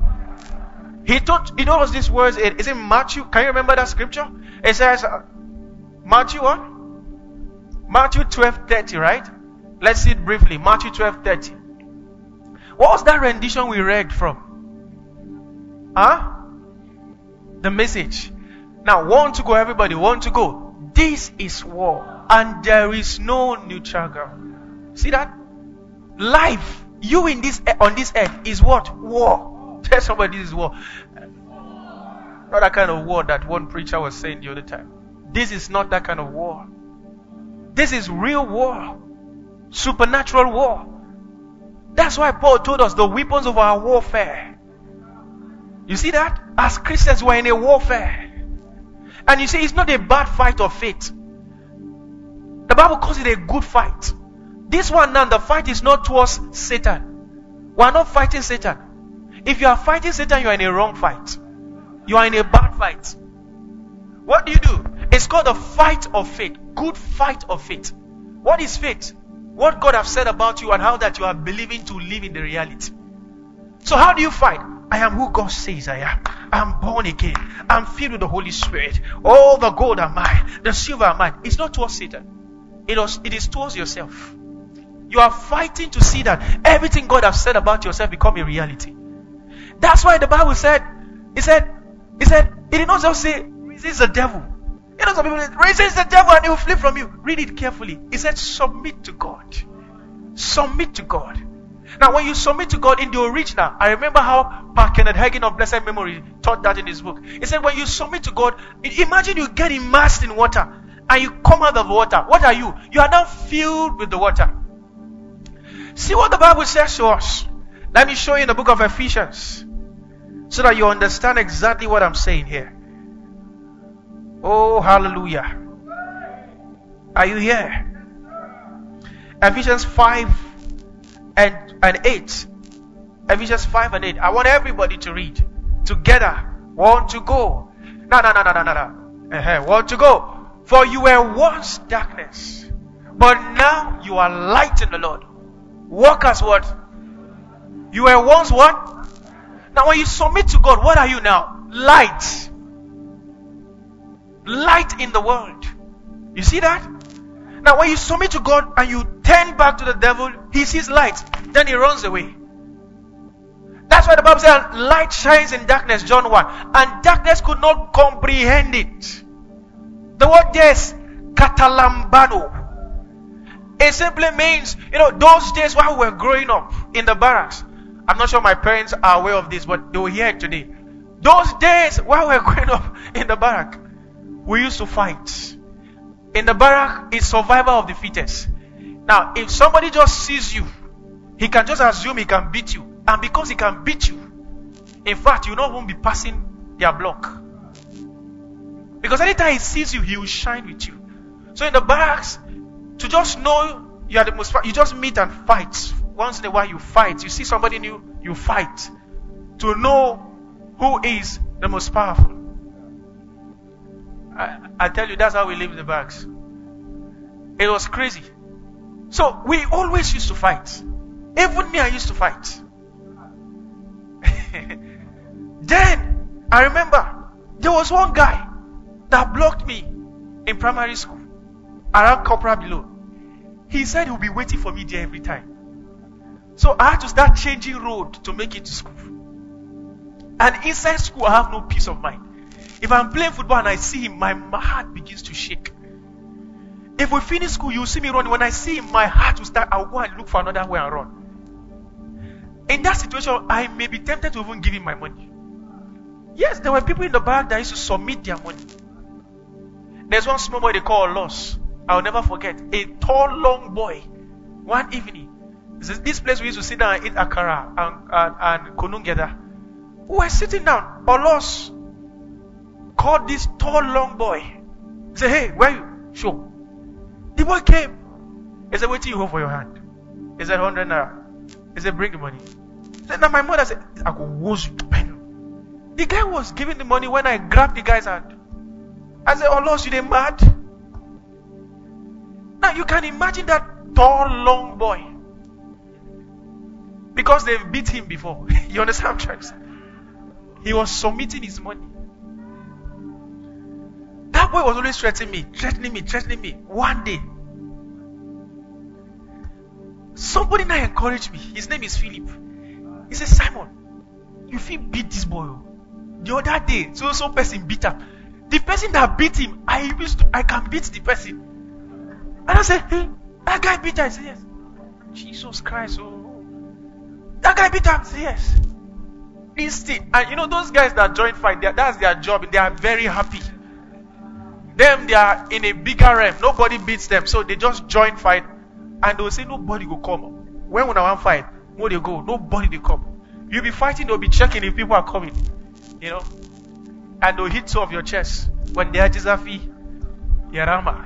He taught, he knows these words. Is it Matthew? Can you remember that scripture? It says, uh, Matthew what? Matthew twelve thirty, right? Let's see it briefly. Matthew twelve thirty. What was that rendition we read from? Huh? The Message. Now, want to go, everybody, want to go. This is war, and there is no neutral ground. See that? Life, you in this on this earth is what? War. Tell somebody this is war. Not that kind of war that one preacher was saying the other time. This is not that kind of war. This is real war. Supernatural war. That's why Paul told us the weapons of our warfare. You see that? As Christians, we're in a warfare. And you see, it's not a bad fight of faith. The Bible calls it a good fight. This one now, the fight is not towards Satan. We are not fighting Satan. If you are fighting Satan, you are in a wrong fight. You are in a bad fight. What do you do? It's called a fight of faith. Good fight of faith. What is faith? What God has said about you and how that you are believing to live in the reality. So how do you fight? I am who God says I am. I'm born again. I'm filled with the Holy Spirit. All the gold are mine. The silver are mine. It's not towards Satan. It, was, it is towards yourself. You are fighting to see that everything God has said about yourself become a reality. That's why the Bible said, it said, it said, it did not just say, resist the devil. You know, some people say, resist the devil and he will flee from you. Read it carefully. It said, submit to God. Submit to God. Now, when you submit to God in the original, I remember how Pastor Kenneth Hagin of blessed memory taught that in his book. He said, when you submit to God, imagine you get immersed in water and you come out of water. What are you? You are now filled with the water. See what the Bible says to us. Let me show you in the book of Ephesians so that you understand exactly what I'm saying here. Oh, hallelujah. Are you here? Ephesians five and, and eight. Ephesians five and eight. I want everybody to read together. Want to go. No, no, no, no, no, no, no. Uh-huh. Want to go. For you were once darkness, but now you are light in the Lord. Walk as what? You were once what? Now when you submit to God, what are you now? Light. Light in the world. You see that? Now when you submit to God and you turn back to the devil, he sees light. Then he runs away. That's why the Bible says light shines in darkness, John one. And darkness could not comprehend it. The word there is katalambano. It simply means, you know, those days while we were growing up in the barracks. I'm not sure my parents are aware of this, but they will hear it today. Those days while we were growing up in the barrack, we used to fight. In the barrack, it's survival of the fittest. Now, if somebody just sees you, he can just assume he can beat you. And because he can beat you, in fact, you not won't be passing their block. Because anytime he sees you, he will shine with you. So in the barracks, to just know you are the most, you just meet and fight. Once in a while you fight. You see somebody new, you fight. To know who is the most powerful. I, I tell you, that's how we live in the barracks. It was crazy. So we always used to fight. Even me, I used to fight. Then, I remember, there was one guy that blocked me in primary school, around Corporal below. He said he would be waiting for me there every time. So I had to start changing road to make it to school. And inside school, I have no peace of mind. If I'm playing football and I see him, my, my heart begins to shake. If we finish school, you'll see me running. When I see him, my heart will start, I'll go and look for another way and run. In that situation, I may be tempted to even give him my money. Yes, there were people in the back that used to submit their money. There's one small boy they call Loss. I'll never forget. A tall, long boy. One evening, this is this place we used to sit down and eat akara and, and, and konungeda. We were sitting down. Olos called this tall, long boy. He said, hey, where are you? Show. The boy came. He said, what do you hold for your hand? He said, one hundred naira. He said, bring the money. He said, now my mother said, I go wash you. The guy was giving the money when I grabbed the guy's hand. I said, oh Lord, you they mad? Now you can imagine that tall, long boy. Because they've beat him before. You understand what I'm trying to say? He was submitting his money. That boy was always threatening me, threatening me, threatening me. One day, somebody now encouraged me. His name is Philip. He said, Simon, you feel beat this boy. The other day, so so person beat him. The person that beat him, I used to, I can beat the person. And I said, hey, that guy beat him. I said, yes. Jesus Christ, oh. That guy beat him. I said, yes. This thing, and you know those guys that join fight, that's their job. They are very happy. Them, they are in a bigger realm. Nobody beats them, so they just join fight, and they will say nobody will come. When we want fight, where they go, nobody will come. You'll be fighting, they'll be checking if people are coming, you know, and they'll hit two of your chest when they are Jizafi, Yarama.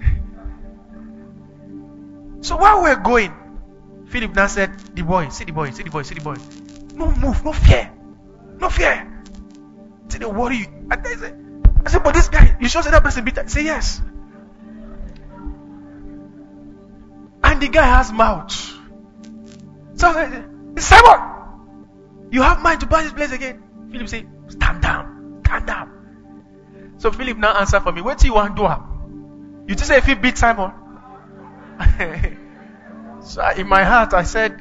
So while we're going, Philip now said, the boy, see the boy, see the boy, see the boy. No move, no fear. No fear. See, they worry you. And I said, I said, but this guy, you sure say that person beat that? Say yes. And the guy has mouth. So I said, Simon, you have mind to buy this place again? Philip said, stand down, stand down. So Philip now answered for me, what do you want to do? You just say if he beat Simon? So in my heart I said,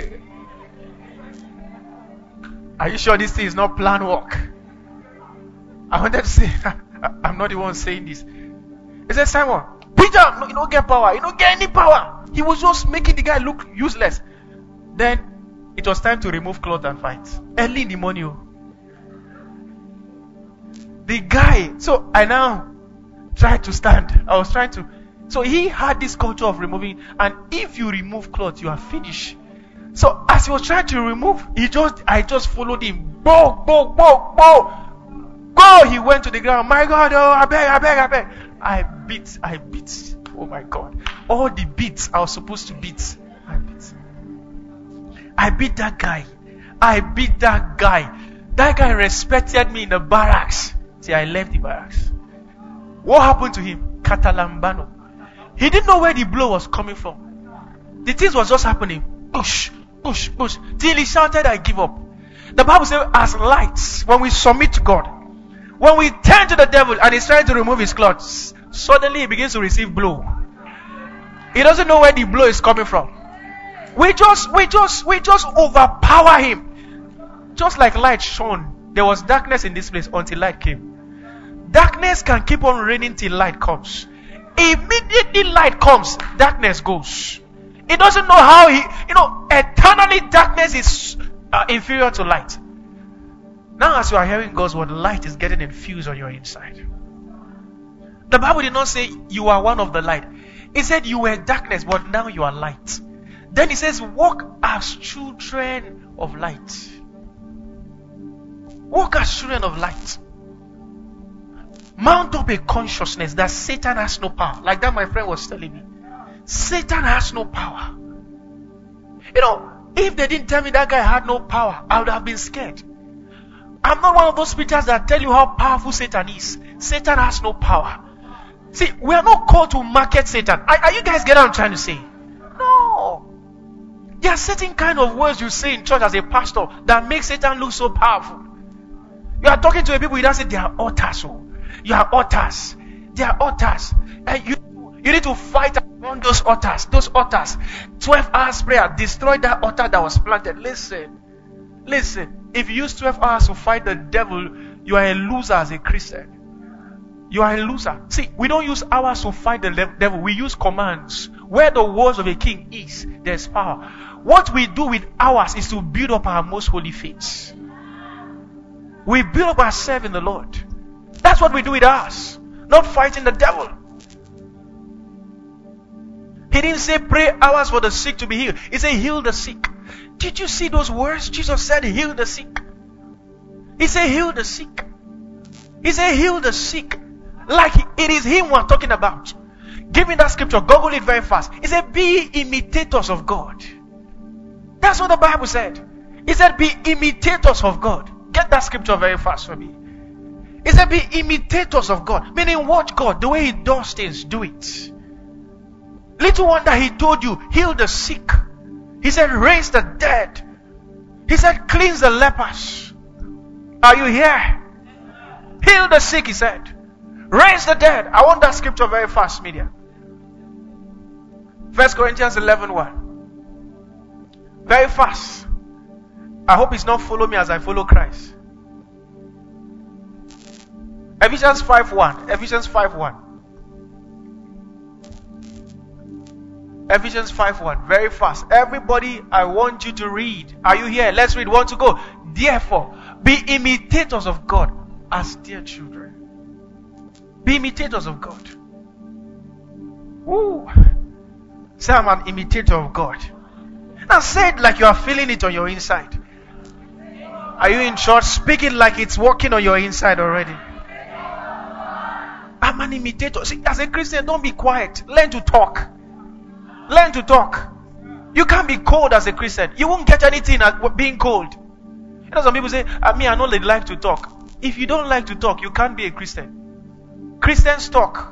are you sure this thing is not plan work? I wanted to say, I'm not the one saying this. He said, Simon, Peter, no, you don't get power. You don't get any power. He was just making the guy look useless. Then it was time to remove cloth and fight. Early in the morning. The guy, so I now tried to stand. I was trying to. So he had this culture of removing, and if you remove cloth, you are finished. So as he was trying to remove, he just, I just followed him. Bo, bo, bo, bo. Go! He went to the ground. My God, oh, I beg, I beg, I beg. I beat, I beat. Oh my God. All the beats I was supposed to beat, I beat. I beat that guy. I beat that guy. That guy respected me in the barracks till I left the barracks. What happened to him? Katalambano. He didn't know where the blow was coming from. The things was just happening. Push, push, push. Till he shouted, I give up. The Bible says, as lights, when we submit to God, when we turn to the devil and he's trying to remove his clothes, suddenly he begins to receive blow. He doesn't know where the blow is coming from. We just, we just, we just overpower him. just like light shone, there was darkness in this place until light came. Darkness can keep on reigning till light comes. Immediately light comes, darkness goes. It doesn't know how he, you know, eternally darkness is uh, inferior to light. Now as you are hearing God's word, light is getting infused on your inside. The Bible did not say you are one of the light. It said you were darkness, but now you are light. Then it says, walk as children of light. Walk as children of light. Mount up a consciousness that Satan has no power. Like that my friend was telling me. Satan has no power. You know, if they didn't tell me that guy had no power, I would have been scared. I'm not one of those preachers that tell you how powerful Satan is. Satan has no power. See, we are not called to market Satan. Are, are you guys getting what I'm trying to say? No. There are certain kind of words you say in church as a pastor that make Satan look so powerful. You are talking to a people, you don't say they are altars. Oh. You are altars. They are altars. And you, you need to fight among those altars. Those altars. twelve hours prayer. Destroy that altar that was planted. Listen. Listen. If you use twelve hours to fight the devil, you are a loser as a Christian. You are a loser. See, we don't use hours to fight the devil. We use commands. Where the words of a king is, there's power. What we do with hours is to build up our most holy faith. We build up ourselves in the Lord. That's what we do with us. Not fighting the devil. He didn't say pray hours for the sick to be healed. He said heal the sick. Did you see those words? Jesus said heal the sick. He said heal the sick. He said heal the sick. Like it is him we're talking about. Give me that scripture. Google it very fast. He said be imitators of God. That's what the Bible said. He said be imitators of God. Get that scripture very fast for me. He said be imitators of God. Meaning watch God. The way he does things, do it. Little wonder he told you heal the sick. He said raise the dead. He said cleanse the lepers. Are you here? Heal the sick, he said. Raise the dead. I want that scripture very fast, media. First Corinthians eleven one. Very fast. I hope it's not follow me as I follow Christ. Ephesians five one. Ephesians five one. Ephesians five one. Very fast. Everybody, I want you to read. Are you here? Let's read. Want to go? Therefore, be imitators of God as dear children. Be imitators of God. Woo. Say I'm an imitator of God. Now say it like you are feeling it on your inside. Are you in church? Speak it like it's working on your inside already. I'm an imitator. See, as a Christian, don't be quiet. Learn to talk. Learn to talk. You can't be cold as a Christian. You won't get anything at being cold. You know, some people say, I mean, I know they like to talk. If you don't like to talk, you can't be a Christian. Christians talk.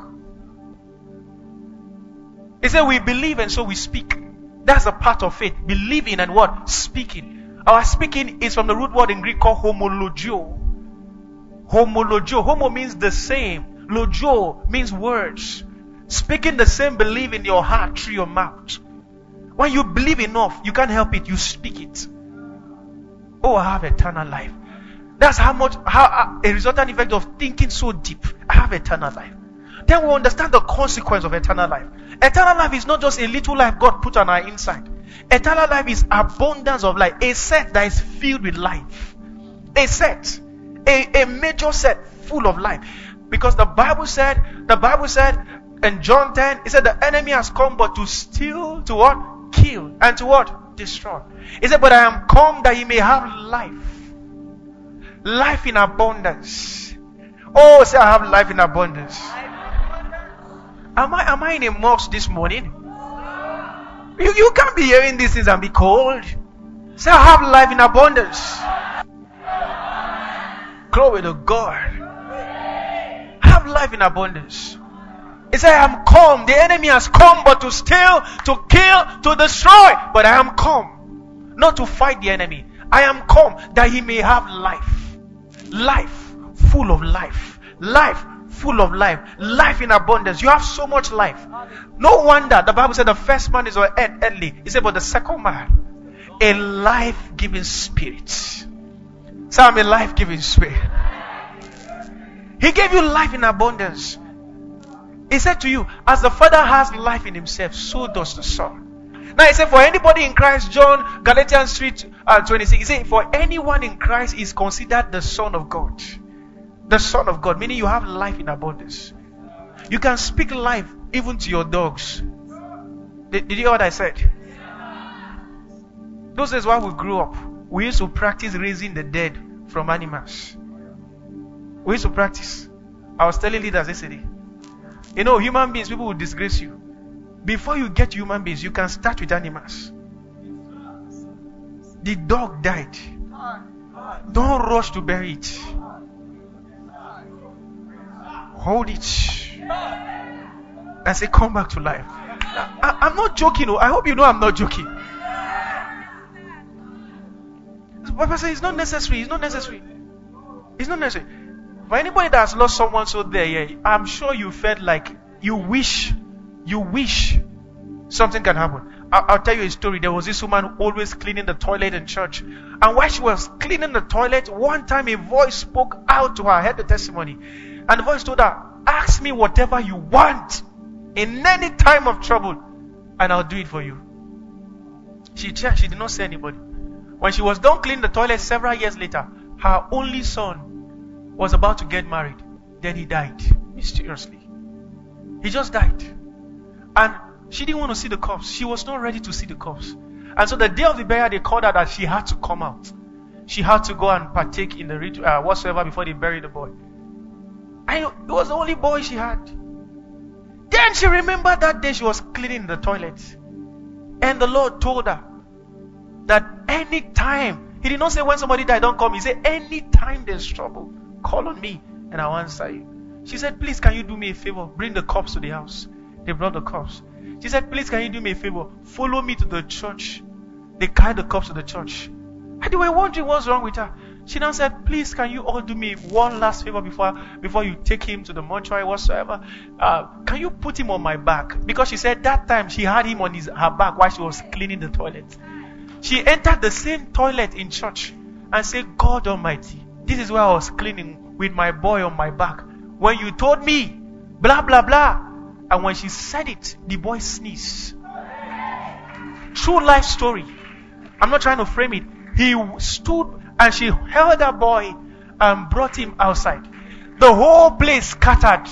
He said we believe and so we speak. That's a part of faith. Believing and what? Speaking. Our speaking is from the root word in Greek called homologio. Homologio. Homo means the same. Logio means words. Speaking the same belief in your heart through your mouth. When you believe enough, you can't help it. You speak it. Oh, I have eternal life. That's how much, how a resultant effect of thinking so deep. I have eternal life. Then we understand the consequence of eternal life. Eternal life is not just a little life God put on our inside. Eternal life is abundance of life. A set that is filled with life. A set. A, a major set full of life. Because the Bible said, the Bible said in John ten, it said the enemy has come but to steal, to what? Kill. And to what? Destroy. He said, but I am come that he may have life. Life in abundance. Oh, say I have life in abundance. Am I am I in a mosque this morning? You, you can't be hearing these things and be cold. Say I have life in abundance. Glory to God. I have life in abundance. He said, I am come. The enemy has come but to steal, to kill, to destroy. But I am come not to fight the enemy. I am come that he may have life. Life full of life. Life full of life. Life in abundance. You have so much life. No wonder the Bible said the first man is earthly. He said, but the second man, a life-giving spirit. So I'm a life-giving spirit. He gave you life in abundance. He said to you, as the Father has life in himself, so does the Son. Now he said, for anybody in Christ, John, Galatians three twenty-six, he said, for anyone in Christ is considered the Son of God. The Son of God, meaning you have life in abundance. You can speak life even to your dogs. Did, did you hear what I said? Those days while we grew up, we used to practice raising the dead from animals. We used to practice. I was telling leaders yesterday. You know, human beings, people will disgrace you. Before you get human beings, you can start with animals. The dog died. Don't rush to bury it. Hold it. And say, come back to life. I, I'm not joking. I hope you know I'm not joking. Papa says it's not necessary. It's not necessary. It's not necessary. For anybody that has lost someone so there, yeah, I'm sure you felt like you wish, you wish something can happen. I'll, I'll tell you a story. There was this woman always cleaning the toilet in church. And while she was cleaning the toilet, one time a voice spoke out to her. I heard the testimony. And the voice told her, ask me whatever you want in any time of trouble, and I'll do it for you. She checked. She did not say anybody. When she was done cleaning the toilet several years later, her only son was about to get married. Then he died mysteriously. He just died. And she didn't want to see the corpse. She was not ready to see the corpse. And so the day of the burial, they called her that she had to come out. She had to go and partake in the ritual, uh, whatsoever, before they buried the boy. And it was the only boy she had. Then she remembered that day she was cleaning the toilet. And the Lord told her that any time, he did not say when somebody died, don't come. He said, any time there's trouble, call on me and I'll answer you. She said, please, can you do me a favor? Bring the corpse to the house. They brought the corpse. She said, please, can you do me a favor? Follow me to the church. They carried the corpse to the church. And they were wondering what's wrong with her. She now said, please, can you all do me one last favor before before you take him to the mortuary whatsoever? Uh, can you put him on my back? Because she said that time she had him on his her back while she was cleaning the toilet. She entered the same toilet in church and said, God Almighty, this is where I was cleaning with my boy on my back. When you told me, blah, blah, blah. And when she said it, the boy sneezed. True life story. I'm not trying to frame it. He stood and she held that boy and brought him outside. The whole place scattered.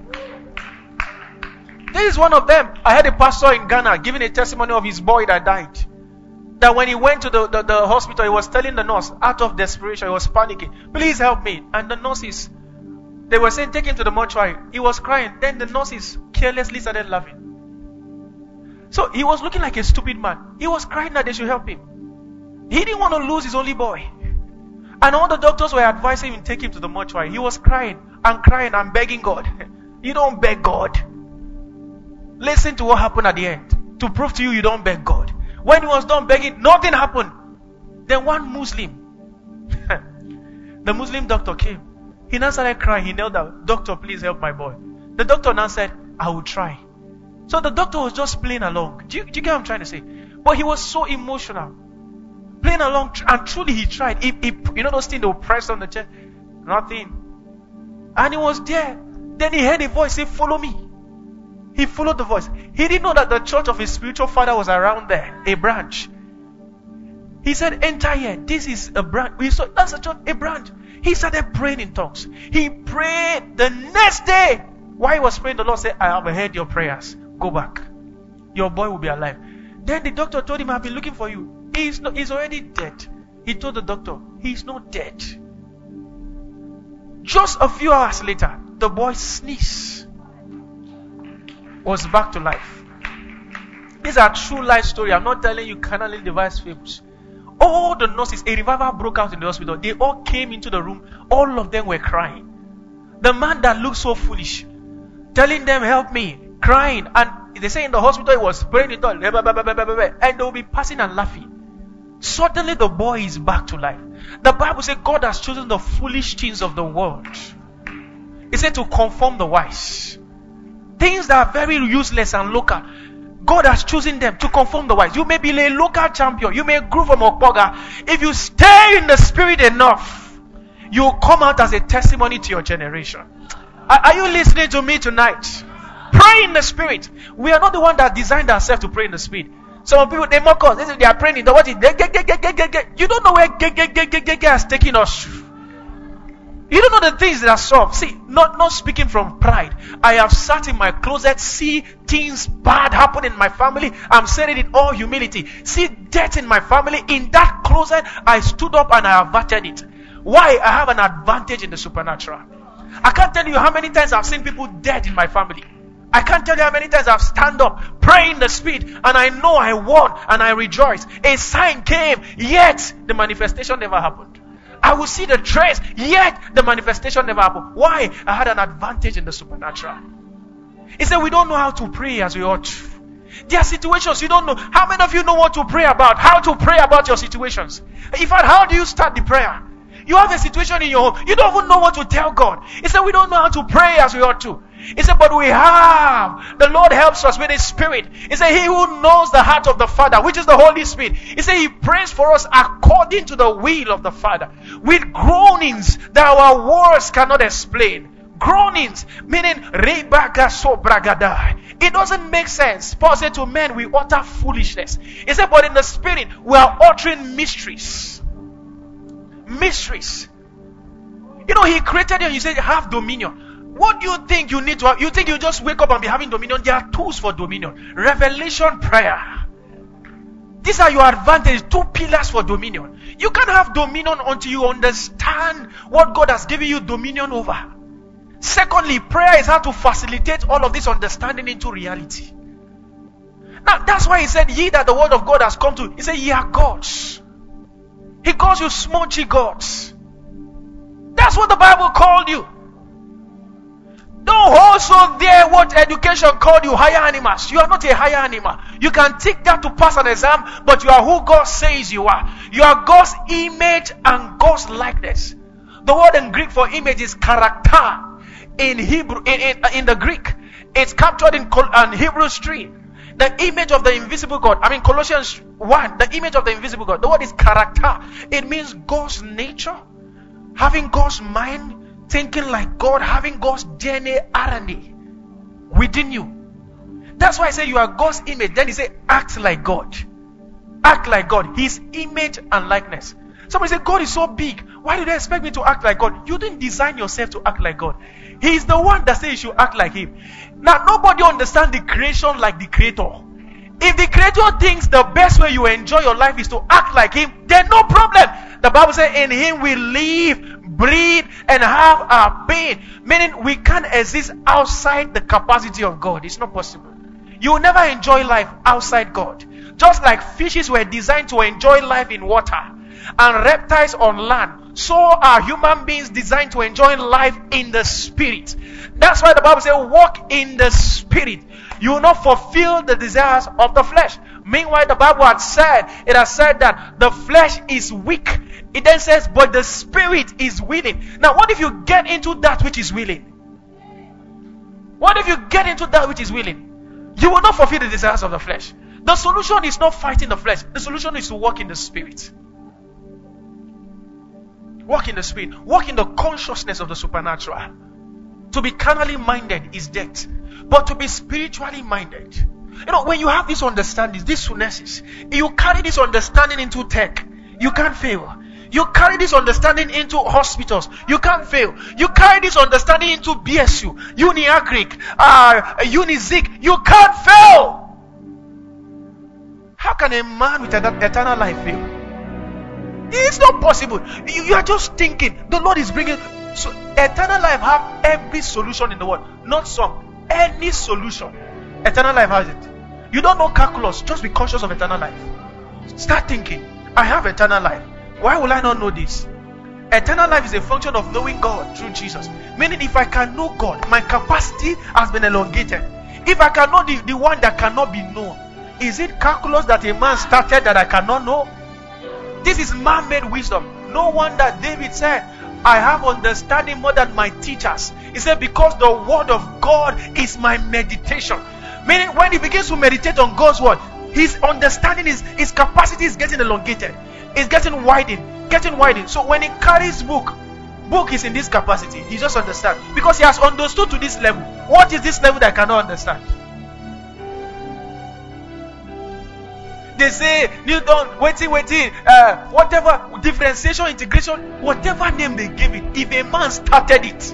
This is one of them. I had a pastor in Ghana giving a testimony of his boy that died. That when he went to the, the, the hospital, he was telling the nurse, out of desperation, he was panicking, please help me. And the nurses, they were saying, take him to the mortuary. He was crying. Then the nurses carelessly started laughing. So he was looking like a stupid man. He was crying that they should help him. He didn't want to lose his only boy. And all the doctors were advising him to take him to the mortuary. He was crying and crying and begging God. You don't beg God. Listen to what happened at the end. To prove to you, you don't beg God. When he was done begging, nothing happened. Then one Muslim, the Muslim doctor came. He now started crying. He knelt down. Doctor, please help my boy. The doctor now said, I will try. So the doctor was just playing along. Do you, do you get what I'm trying to say? But he was so emotional. Playing along, and truly he tried. He, he, you know those things they will press on the chest? Nothing. And he was there. Then he heard a voice say, follow me. He followed the voice. He didn't know that the church of his spiritual father was around there, a branch. He said, enter here. This is a branch. We saw that's a church, a branch. He started praying in tongues. He prayed the next day. While he was praying, the Lord said, I have heard your prayers. Go back. Your boy will be alive. Then the doctor told him, I've been looking for you. He's, not, he's already dead. He told the doctor, he's not dead. Just a few hours later, the boy sneezed. Was back to life. These are true life story. I'm not telling you carnally devised fables. All the nurses, a revival broke out in the hospital. They all came into the room. All of them were crying. The man that looked so foolish, telling them, help me, crying. And they say in the hospital he was praying it all. And they will be passing and laughing. Suddenly the boy is back to life. The Bible says God has chosen the foolish things of the world. It said to conform the wise. Things that are very useless and local. God has chosen them to confirm the wise. You may be a local champion. You may grow from Okpoga. If you stay in the spirit enough, you will come out as a testimony to your generation. Are, are you listening to me tonight? Pray in the spirit. We are not the one that designed ourselves to pray in the spirit. Some people, they mock us. They say they are praying in the what is get, get, get, get, get, get. You don't know where get, get, get, get, get, get has taken us. You don't know the things that are solved. See, not, not speaking from pride. I have sat in my closet, see things bad happen in my family. I'm saying it in all humility. See death in my family. In that closet, I stood up and I averted it. Why? I have an advantage in the supernatural. I can't tell you how many times I've seen people dead in my family. I can't tell you how many times I've stand up, pray in the spirit, and I know I won and I rejoice. A sign came, yet the manifestation never happened. I will see the trace, yet the manifestation never happened. Why? I had an advantage in the supernatural. He said we don't know how to pray as we ought to. There are situations you don't know. How many of you know what to pray about? How to pray about your situations? In fact, how do you start the prayer? You have a situation in your home. You don't even know what to tell God. He said we don't know how to pray as we ought to. He said, but we have. The Lord helps us with His Spirit. He said, He who knows the heart of the Father, which is the Holy Spirit. He said, He prays for us according to the will of the Father. With groanings that our words cannot explain. Groanings, meaning, Rebaga so bragada. It doesn't make sense. Paul said to men, we utter foolishness. He said, but in the Spirit, we are uttering mysteries. Mysteries. You know, He created you and you said, have dominion. What do you think you need to have? You think you just wake up and be having dominion? There are tools for dominion. Revelation, prayer. These are your advantages. Two pillars for dominion. You can't have dominion until you understand what God has given you dominion over. Secondly, prayer is how to facilitate all of this understanding into reality. Now, that's why He said, ye that the word of God has come to. He said, ye are gods. He calls you smudgy gods. That's what the Bible called you. Don't also there what education called you higher animals. You are not a higher animal. You can take that to pass an exam, but you are who God says you are. You are God's image and God's likeness. The word in Greek for image is character. In Hebrew, in, in, in the Greek, it's captured in uh, Hebrews three. The image of the invisible God. I mean Colossians one. The image of the invisible God. The word is character. It means God's nature, having God's mind. Thinking like God, having God's D N A, R N A within you. That's why I say you are God's image. Then He said, act like God. Act like God. His image and likeness. Somebody say, God is so big. Why do they expect me to act like God? You didn't design yourself to act like God. He is the one that says you should act like Him. Now, nobody understands the creation like the Creator. If the Creator thinks the best way you enjoy your life is to act like Him, then no problem. The Bible says, in Him we live, breathe, and have our being. Meaning we can't exist outside the capacity of God. It's not possible. You will never enjoy life outside God. Just like fishes were designed to enjoy life in water and reptiles on land, so are human beings designed to enjoy life in the Spirit. That's why the Bible says, walk in the Spirit. You will not fulfill the desires of the flesh. Meanwhile, the Bible had said, it has said that the flesh is weak. It then says, but the Spirit is willing. Now, what if you get into that which is willing? What if you get into that which is willing? You will not fulfill the desires of the flesh. The solution is not fighting the flesh. The solution is to walk in the Spirit. Walk in the Spirit. Walk in the consciousness of the supernatural. To be carnally minded is death. But to be spiritually minded. You know, when you have this understanding, these sunesis, you carry this understanding into tech, you can't fail. You carry this understanding into hospitals, you can't fail. You carry this understanding into B S U, Uniagric, uh, Unizik, you can't fail. How can a man with an eternal life fail? It's not possible. You, you are just thinking. The Lord is bringing. So eternal life have every solution in the world, not some. Any solution. Eternal life has it. You don't know calculus, just be conscious of eternal life. Start thinking, I have eternal life. Why will I not know this? Eternal life is a function of knowing God through Jesus. Meaning, if I can know God, my capacity has been elongated. If I can know the, the one that cannot be known, is it calculus that a man started that I cannot know? This is man-made wisdom. No wonder David said, I have understanding more than my teachers. He said, because the word of God is my meditation. Meaning, when he begins to meditate on God's word, his understanding, is his capacity is getting elongated. It's getting widened, getting widened. So when he carries book, book is in this capacity. He just understands. Because he has understood to this level. What is this level that I cannot understand? They say, Newton, waiting, waiting, uh, whatever, differentiation, integration, whatever name they give it, if a man started it,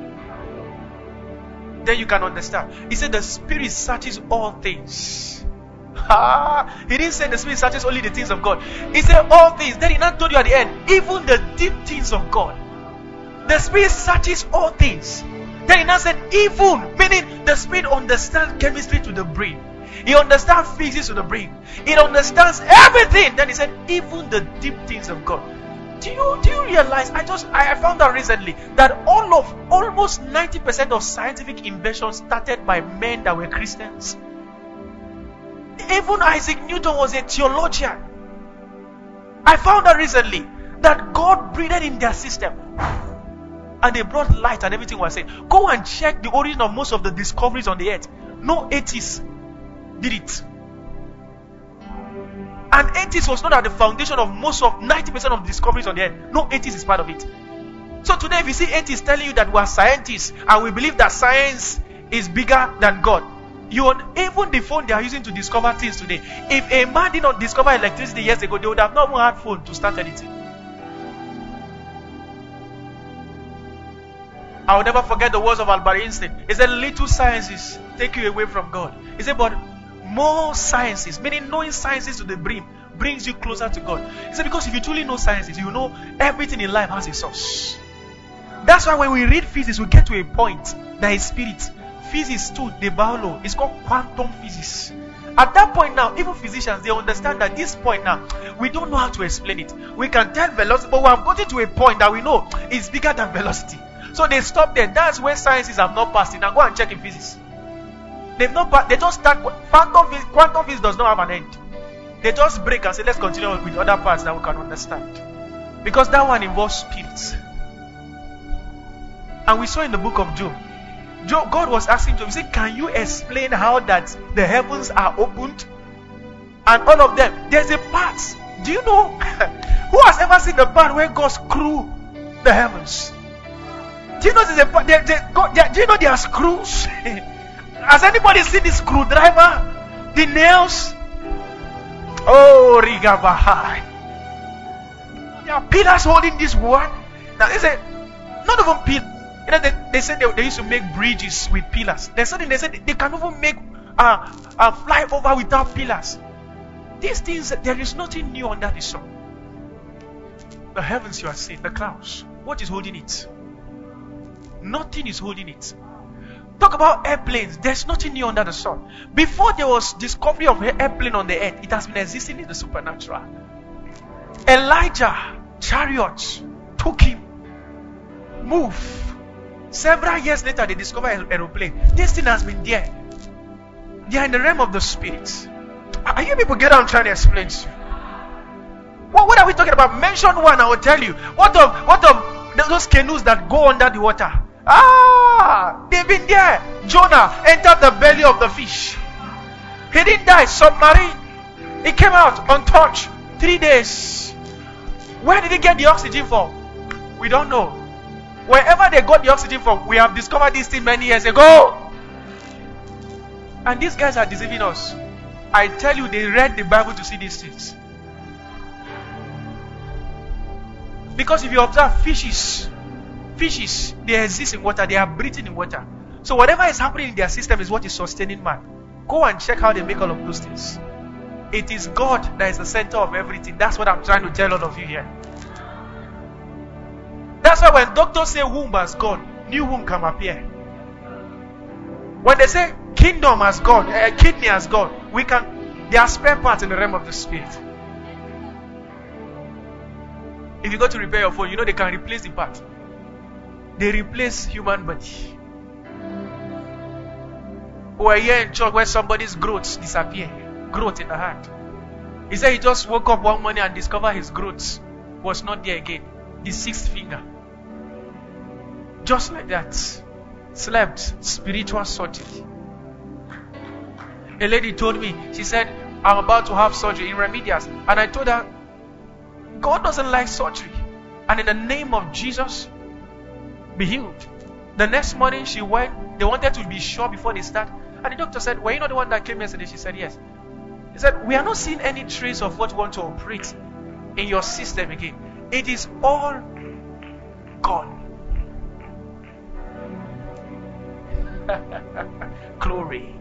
then you can understand. He said the Spirit searches all things. Ah, he didn't say the Spirit searches only the things of God. He said all things. Then he not told you at the end, even the deep things of God. The Spirit searches all things. Then he now said, even, meaning the Spirit understands chemistry to the brain. He understands physics to the brain. He understands everything. Then he said, even the deep things of God. Do you do you realize? I just I, I found out recently that all of almost ninety percent of scientific inventions started by men that were Christians. Even Isaac Newton was a theologian. I found out recently that God breathed in their system, and they brought light, and everything was said. Go and check the origin of most of the discoveries on the earth. No atheists did it. And atheist was not at the foundation of most of ninety percent of the discoveries on the earth. No atheist is part of it. So today, if you see atheists telling you that we are scientists and we believe that science is bigger than God, you even the phone they are using to discover things today. If a man did not discover electricity years ago, they would have not even had phone to start anything. I will never forget the words of Albert Einstein. He said, little sciences take you away from God. He said, but more sciences, meaning knowing sciences to the brim, brings you closer to God. He said, because if you truly know sciences, you know everything in life has a source. That's why when we read physics, we get to a point that is spirit. Physics too, the Paolo, it's called quantum physics. At that point now, even physicians, they understand that this point now, we don't know how to explain it. We can tell velocity, but we have gotten to a point that we know it's bigger than velocity. So they stop there. That's where sciences have not passed it. Now go and check in physics. They've not passed. They just start. Quantum physics, quantum physics does not have an end. They just break and say, let's continue with other parts that we can understand. Because that one involves spirits. And we saw in the book of Job, Job, God was asking Job, he said, can you explain how that the heavens are opened? And all of them, there's a part. Do you know? Who has ever seen the part where God screw the heavens? Do you know there's a part? There, there, God, there, do you know there are screws? Has anybody seen the screwdriver? The nails? Oh, Riga Bahai. There are pillars holding this word. Now they say, not even pillars. You know, they, they said they, they used to make bridges with pillars. There's something they said they, they can even make uh, uh, fly over without pillars. These things, there is nothing new under the sun. The heavens you are seeing, the clouds. What is holding it? Nothing is holding it. Talk about airplanes. There's nothing new under the sun. Before there was discovery of an airplane on the earth, it has been existing in the supernatural. Elijah, chariots, took him. Move. Several years later, they discover an aeroplane. This thing has been there. They are in the realm of the spirit. Are you people get what I'm trying to explain to you? What, what are we talking about? Mention one, I will tell you. What of what of those canoes that go under the water? Ah, they've been there. Jonah entered the belly of the fish. He didn't die. Submarine. He came out untouched. Three days. Where did he get the oxygen from? We don't know. Wherever they got the oxygen from, we have discovered this thing many years ago. And these guys are deceiving us. I tell you, they read the Bible to see these things. Because if you observe fishes, fishes, they exist in water, they are breathing in water. So whatever is happening in their system is what is sustaining man. Go and check how they make all of those things. It is God that is the center of everything. That's what I'm trying to tell all of you here. That's why when doctors say womb has gone, new womb can appear. When they say kingdom has gone, uh, kidney has gone, we can. There are spare parts in the realm of the spirit. If you go to repair your phone, you know they can replace the part. They replace human body. We're here in church where somebody's growths disappear, growth in the heart. He said he just woke up one morning and discovered his growth was not there again. The sixth finger. Just like that. Slept. Spiritual sorting. A lady told me, she said, I'm about to have surgery in Remedias. And I told her, God doesn't like surgery. And in the name of Jesus, be healed. The next morning she went, they wanted to be sure before they start. And the doctor said, were you not the one that came yesterday? She said, yes. He said, we are not seeing any trace of what we want to operate in your system again. It is all gone. Glory.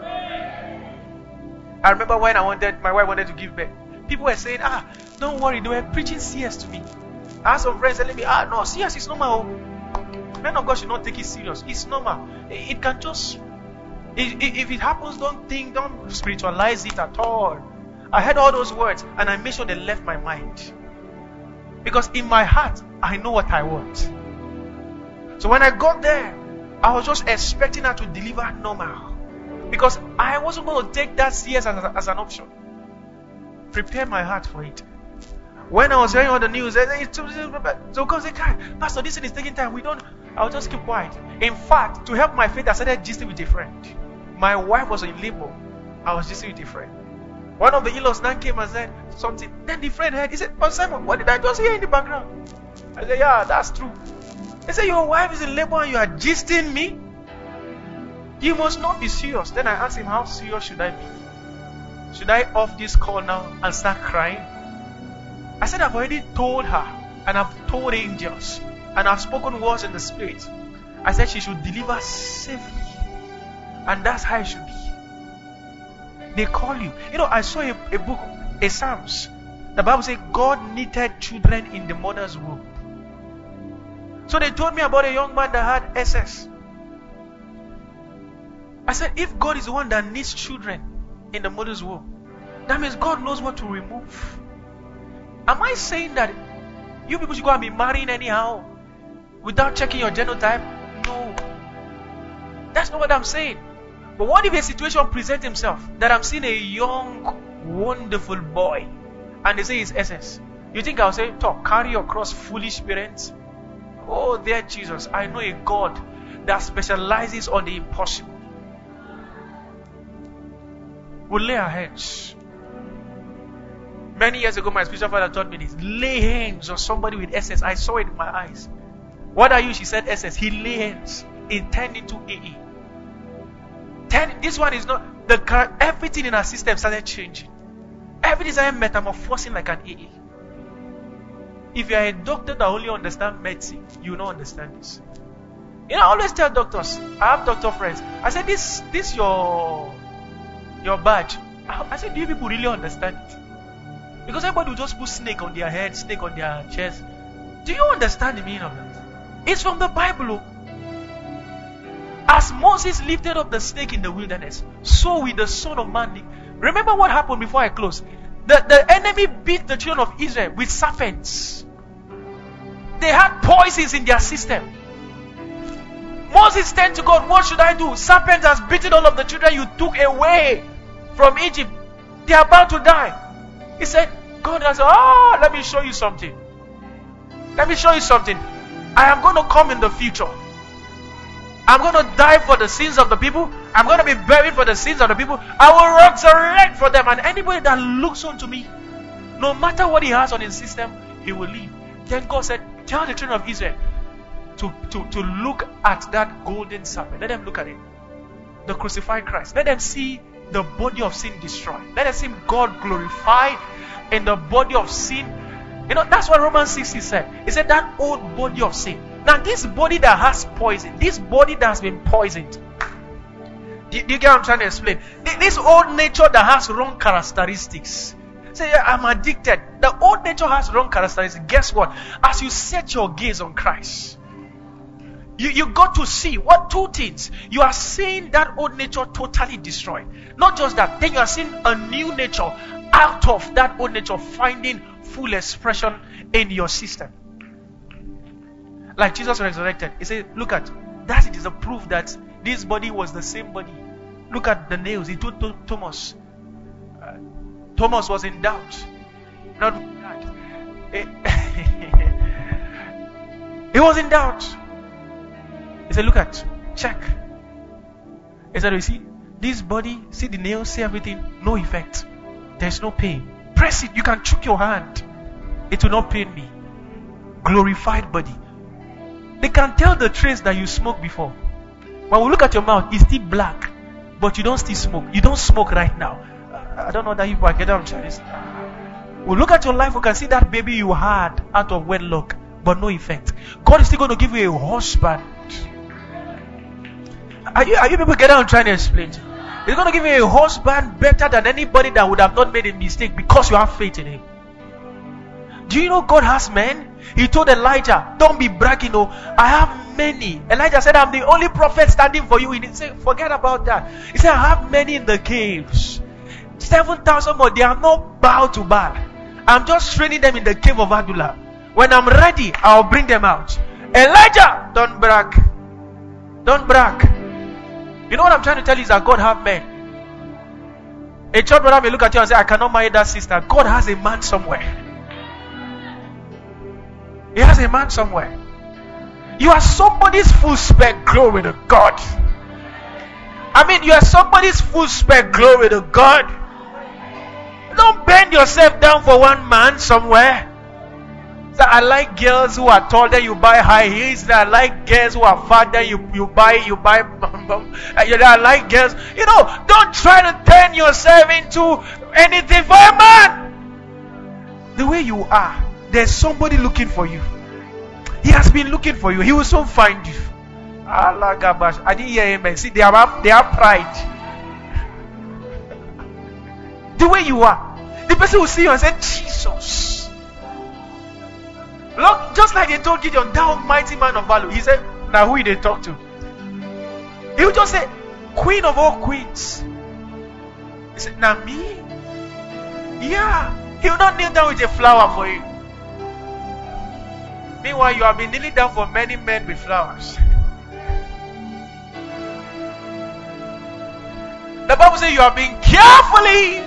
I remember when I wanted, my wife wanted to give birth. People were saying, ah, don't worry, they were preaching C S to me. I had some friends telling me, ah, no, C S is normal. Men of God should not take it serious. It's normal. It, it can just, it, it, if it happens, don't think, don't spiritualize it at all. I heard all those words and I made sure they left my mind. Because in my heart, I know what I want. So when I got there, I was just expecting her to deliver normal. Because I wasn't going to take that C S as, as an option. Prepare my heart for it. When I was hearing all the news, so God said, Pastor, this thing is taking time. We don't, I'll just keep quiet. In fact, to help my faith, I started gisting with a friend. My wife was in limbo. I was gisting with a friend. One of the in-laws now came and said something. Then the friend heard, he said, oh Simon, what did I just hear in the background? I said, yeah, that's true. He said, your wife is in labor and you are gisting me? You must not be serious. Then I asked him, how serious should I be? Should I off this call now and start crying? I said, I've already told her, and I've told angels, and I've spoken words in the spirit. I said she should deliver safely. And that's how it should be. They call you. You know, I saw a, a book, a Psalms. The Bible says God knitted children in the mother's womb. So they told me about a young man that had S S. I said, if God is the one that knits children in the mother's womb, that means God knows what to remove. Am I saying that you people should go and be marrying anyhow without checking your genotype? No. That's not what I'm saying. But what if a situation presents himself that I'm seeing a young, wonderful boy and they say it's S S? You think I'll say, talk, carry your cross, foolish parents? Oh, dear Jesus, I know a God that specializes on the impossible. We'll lay our hands. Many years ago, my spiritual father taught me this. Lay hands on somebody with S S. I saw it in my eyes. What are you? She said S S. He lay hands. It turned into A E. Ten, this one is not, the everything in our system started changing. Everything started metamorphosing like an A E. If you are a doctor that only understands medicine, you will not understand this. You know, I always tell doctors, I have doctor friends, I said, this, this your, your badge. I said, do you people really understand it? Because everybody will just put snake on their head, snake on their chest. Do you understand the meaning of that? It's from the Bible. As Moses lifted up the snake in the wilderness, so will the Son of Man lift. Remember what happened before I close? The, the enemy beat the children of Israel with serpents. They had poisons in their system. Moses turned to God, what should I do? Serpent has beaten all of the children you took away from Egypt. They are about to die. He said, God has said, oh, let me show you something. Let me show you something. I am going to come in the future. I'm going to die for the sins of the people. I'm going to be buried for the sins of the people. I will resurrect for them. And anybody that looks unto me, no matter what he has on his system, he will live. Then God said, tell the children of Israel to, to, to look at that golden serpent. Let them look at it. The crucified Christ. Let them see the body of sin destroyed. Let them see God glorified in the body of sin. You know, that's what Romans six said. It said that old body of sin. Now this body that has poison, this body that has been poisoned, do, do you get what I'm trying to explain? This old nature that has wrong characteristics. Say, yeah, I'm addicted. The old nature has wrong characteristics. Guess what? As you set your gaze on Christ, you, you got to see what two things. You are seeing that old nature totally destroyed. Not just that, then you are seeing a new nature out of that old nature finding full expression in your system. Like Jesus resurrected. He said, look at, that it is a proof that this body was the same body. Look at the nails. He told Thomas. Uh, Thomas was in doubt. Not that. He was in doubt. He said, look at, check. He said, you see, This body, see the nails, see everything, no effect. There's no pain. Press it, you can choke your hand. It will not pain me. Glorified body. They can tell the trace that you smoked before. When we look at your mouth, it's still black, but you don't still smoke. You don't smoke right now. I don't know that you are getting on Chinese. We look at your life, we can see that baby you had out of wedlock, but no effect. God is still going to give you a husband. Are you, are you people getting on trying to explain? He's going to give you a husband better than anybody that would have not made a mistake because you have faith in him. Do you know God has men? He told Elijah, don't be bragging, oh, I have many. Elijah said, I'm the only prophet standing for you. He didn't say, forget about that. He said, I have many in the caves. seven thousand more, they are not bowed to Baal. I'm just training them in the cave of Adullam. When I'm ready, I'll bring them out. Elijah, don't brag. Don't brag. You know what I'm trying to tell you is that God have men. A church brother may look at you and say, I cannot marry that sister. God has a man somewhere. He has a man somewhere. You are somebody's full spec, glory to God. I mean, you are somebody's full spec, glory to God. Don't bend yourself down for one man somewhere. So I like girls who are tall, then you buy high heels. I like girls who are fat, then you, you buy you buy. I like girls. You know, don't try to turn yourself into anything for a man. The way you are, there's somebody looking for you. He has been looking for you. He will soon find you. Allah Gabash. I didn't hear amen. See, they have they have pride. The way you are, the person will see you and say, Jesus. Look, just like they told Gideon, thou mighty man of valor. He said, now who did they talk to? He would just say, Queen of all queens. He said, now me? Yeah. He will not kneel down with a flower for you. Meanwhile, you have been kneeling down for many men with flowers. The Bible says you are being carefully.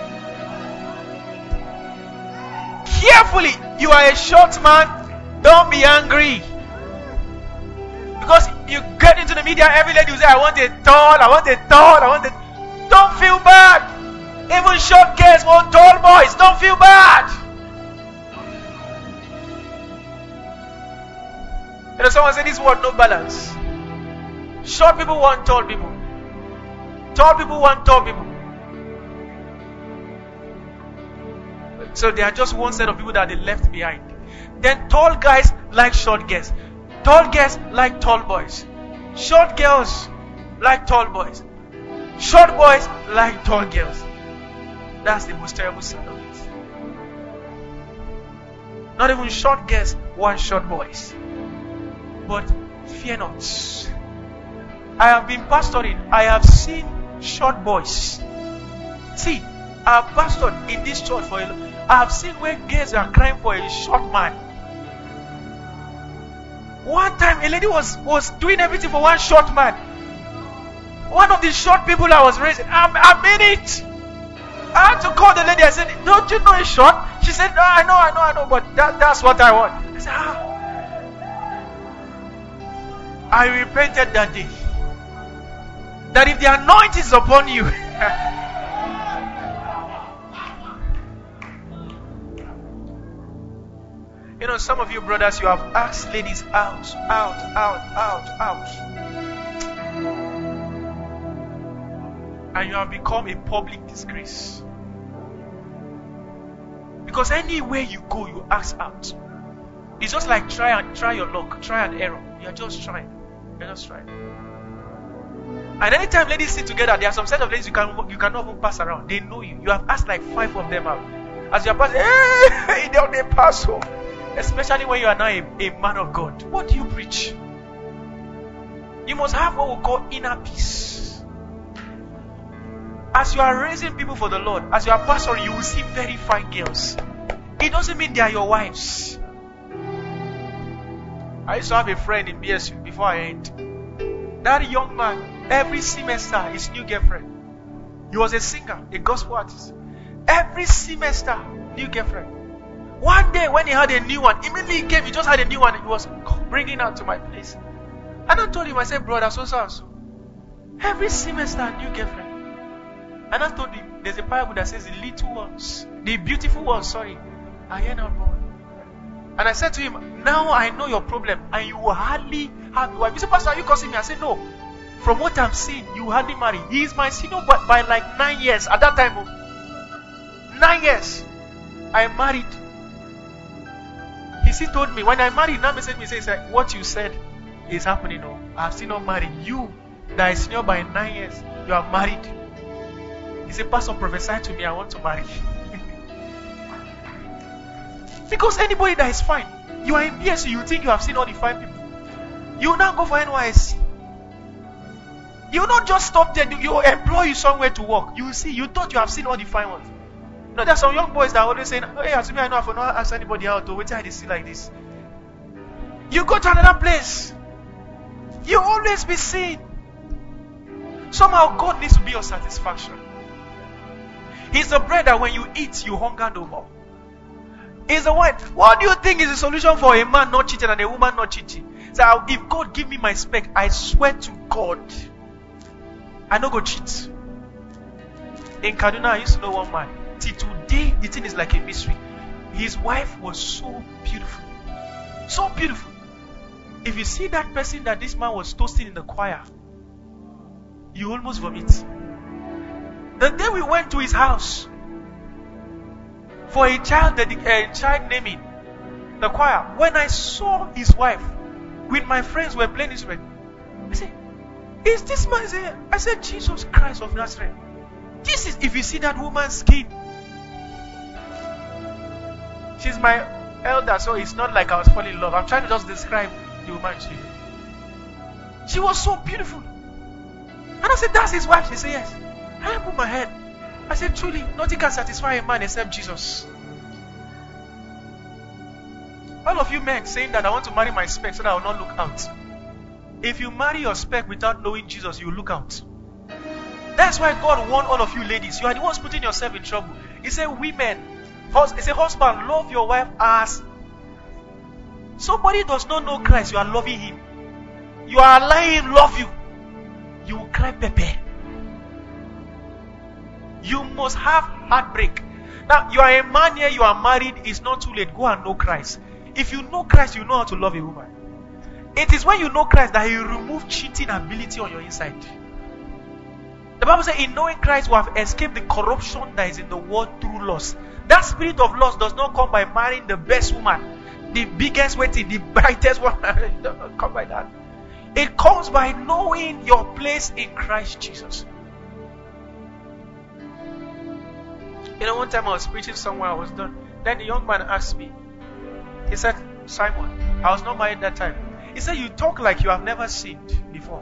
Carefully. You are a short man. Don't be angry. Because you get into the media, every lady will say, I want it tall, I want it tall, I want it. Don't feel bad. Even short girls want tall boys. Don't feel bad. You know, someone said this word, no balance. Short people want tall people. Tall people want tall people. So they are just one set of people that they left behind. Then tall guys like short girls. Tall girls like tall boys. Short girls like tall boys. Short boys like tall girls. That's the most terrible side of it. Not even short girls want short boys. But fear not. I have been pastoring. I have seen short boys. See, I have pastored in this church for a long. I have seen where girls are crying for a short man. One time a lady was, was doing everything for one short man. One of the short people I was raising, I, I mean it. I had to call the lady. I said, don't you know it's short? She said, no, I know, I know, I know, but that, that's what I want. I said, ah. I repented that day. That if the anointing is upon you, you know, some of you brothers, you have asked ladies out, out, out, out, out. And you have become a public disgrace. Because anywhere you go, you ask out. It's just like try and try your luck, try and error. You're just trying. You're just trying. And anytime ladies sit together, there are some set of ladies you can you cannot even pass around. They know you. You have asked like five of them out. As you're passing, hey, they don't pass home. Especially when you are now a, a man of God. What do you preach? You must have what we call inner peace. As you are raising people for the Lord, as you are pastoring, you will see very fine girls. It doesn't mean they are your wives. I used to have a friend in B S U before I end. That young man, every semester, his new girlfriend. He was a singer, a gospel artist. Every semester, new girlfriend. One day when he had a new one, immediately he came, he just had a new one and he was bringing her to my place. And I told him, I said, brother, so so and so. Every semester, new girlfriend. And I told him, there's a parable that says the little ones, the beautiful ones, sorry, are yet not born. And I said to him, now I know your problem, and you will hardly have a wife. He said, Pastor, are you cursing me? I said, no. From what I'm seeing, you hardly marry. He is my senior by, by like nine years. At that time, oh, nine years, I married. He still told me, when I married, now message me, says, what you said is happening. Oh, I've still not married. You, that is senior by nine years, you are married. He said, Pastor, prophesy to me, I want to marry. Because anybody that is fine, you are in B S C, you think you have seen all the fine people. You will now go for N Y S C. You will not just stop there, you will employ you somewhere to work. You will see, you thought you have seen all the fine ones. You know, there are some young boys that are always saying, hey, to me, I know I will not ask anybody out to wait till I see like this. You go to another place, you will always be seen. Somehow God needs to be your satisfaction. He's the bread that when you eat, you hunger no more. He's the wine. What do you think is the solution for a man not cheating and a woman not cheating? So if God give me my spec, I swear to God, I no go cheat. In Kaduna, I used to know one man. Till today, the thing is like a mystery. His wife was so beautiful. So beautiful. If you see that person that this man was toasting in the choir, you almost vomit. The day we went to his house for a child, a child naming, the choir, when I saw his wife with my friends were playing instrument, I said, is this man there? I said, Jesus Christ of Nazareth. This is, if you see that woman's skin, she's my elder, so it's not like I was falling in love. I'm trying to just describe the woman she She was so beautiful. And I said, that's his wife. She said, yes. I put my head. I said, truly, nothing can satisfy a man except Jesus. All of you men saying that I want to marry my spec so that I will not look out. If you marry your spec without knowing Jesus, you will look out. That's why God warned all of you ladies. You are the ones putting yourself in trouble. He said, women, he said, husband, love your wife as somebody does not know Christ. You are loving him. You are allowing him love you. You will cry pepe. You must have heartbreak. Now, you are a man here, you are married, it's not too late. Go and know Christ. If you know Christ, you know how to love a woman. It is when you know Christ that he will remove cheating ability on your inside. The Bible says, in knowing Christ, we have escaped the corruption that is in the world through lust. That spirit of lust does not come by marrying the best woman, the biggest wedding, the brightest one. It does not come by that. It comes by knowing your place in Christ Jesus. You know, one time I was preaching somewhere, I was done. Then the young man asked me, he said, Simon, I was not married that time. He said, you talk like you have never sinned before.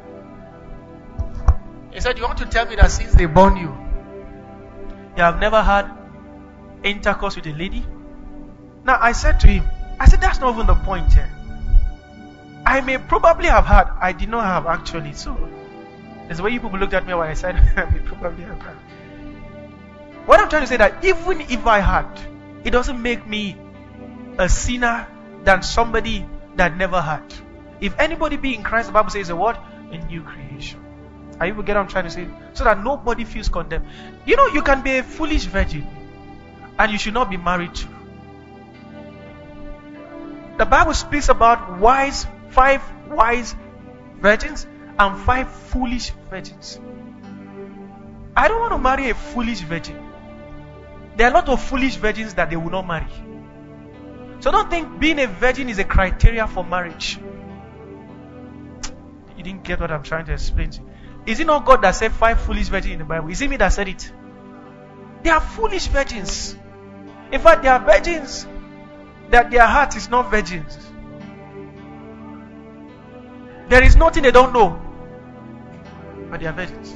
He said, you want to tell me that since they born you, you have never had intercourse with a lady? Now, I said to him, I said, that's not even the point here. I may probably have had, I did not have actually. So, there's the way you people looked at me when I said, I may probably have had. What I'm trying to say that even if I had, it doesn't make me a sinner than somebody that never had. If anybody be in Christ, the Bible says a what? A new creation. Are you get what I'm trying to say? So that nobody feels condemned. You know, you can be a foolish virgin and you should not be married to. The Bible speaks about wise, five wise virgins and five foolish virgins. I don't want to marry a foolish virgin. There are a lot of foolish virgins that they will not marry. So don't think being a virgin is a criteria for marriage. You didn't get what I'm trying to explain to you. Is it not God that said five foolish virgins in the Bible? Is it me that said it? They are foolish virgins. In fact, they are virgins that their heart is not virgins. There is nothing they don't know, but they are virgins.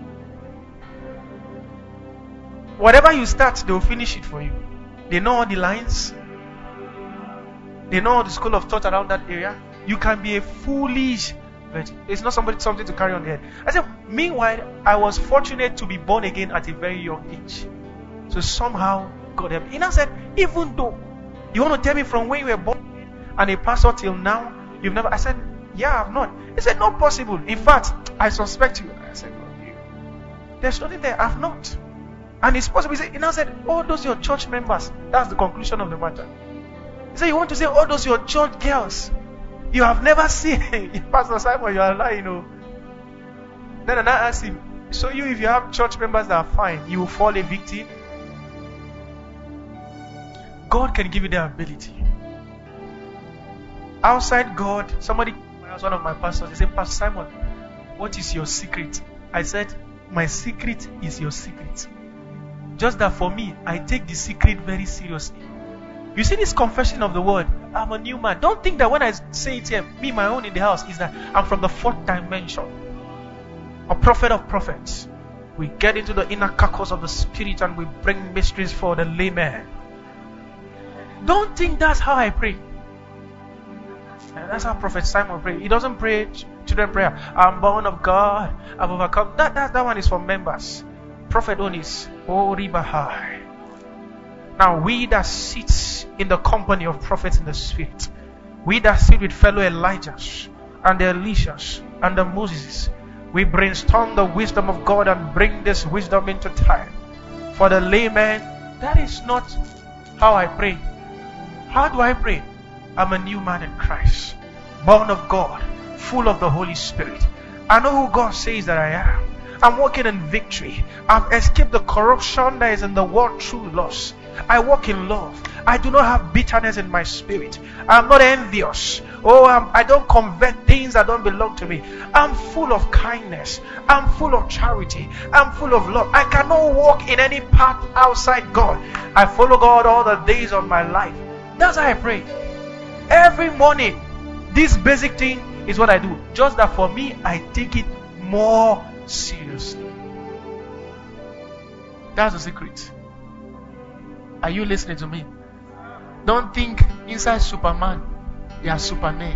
Whatever you start, they will finish it for you. They know all the lines. They know all the school of thought around that area. You can be a foolish virgin. It's not somebody something to carry on the head. I said, meanwhile, I was fortunate to be born again at a very young age. So somehow God helped me. And I said, even though you want to tell me from when you were born and a pastor till now, you've never. I said, yeah, I've not. He said, not possible. In fact, I suspect you. I said, There's nothing there. I've not. And it's possible. He said, he now said, all those your church members. That's the conclusion of the matter. He said, you want to say all those your church girls. You have never seen Pastor Simon, you are lying, you know. Then I asked him, so you, if you have church members that are fine, you will fall a victim? God can give you the ability. Outside God, somebody asked one of my pastors, he said, Pastor Simon, what is your secret? I said, my secret is your secret. Just that for me, I take the secret very seriously. You see this confession of the word, I'm a new man. Don't think that when I say it here, me, my own in the house, is that I'm from the fourth dimension. A prophet of prophets. We get into the inner carcass of the spirit and we bring mysteries for the layman. Don't think that's how I pray. And that's how Prophet Simon prayed. He doesn't pray children prayer. I'm born of God. I've overcome. That, that, that one is for members. Prophet Onis. Oh, Ribahai. Now we that sit in the company of prophets in the spirit, we that sit with fellow Elijahs and the Elishas and the Moses, we brainstorm the wisdom of God and bring this wisdom into time. For the layman, that is not how I pray. How do I pray? I'm a new man in Christ, born of God, full of the Holy Spirit. I know who God says that I am. I'm walking in victory. I've escaped the corruption that is in the world through lust. I walk in love. I do not have bitterness in my spirit. I'm not envious. Oh, I'm, I don't convert things that don't belong to me. I'm full of kindness. I'm full of charity. I'm full of love. I cannot walk in any path outside God. I follow God all the days of my life. That's how I pray. Every morning, this basic thing is what I do. Just that for me, I take it more seriously. That's the secret. Are you listening to me? Don't think inside Superman, you are Superman.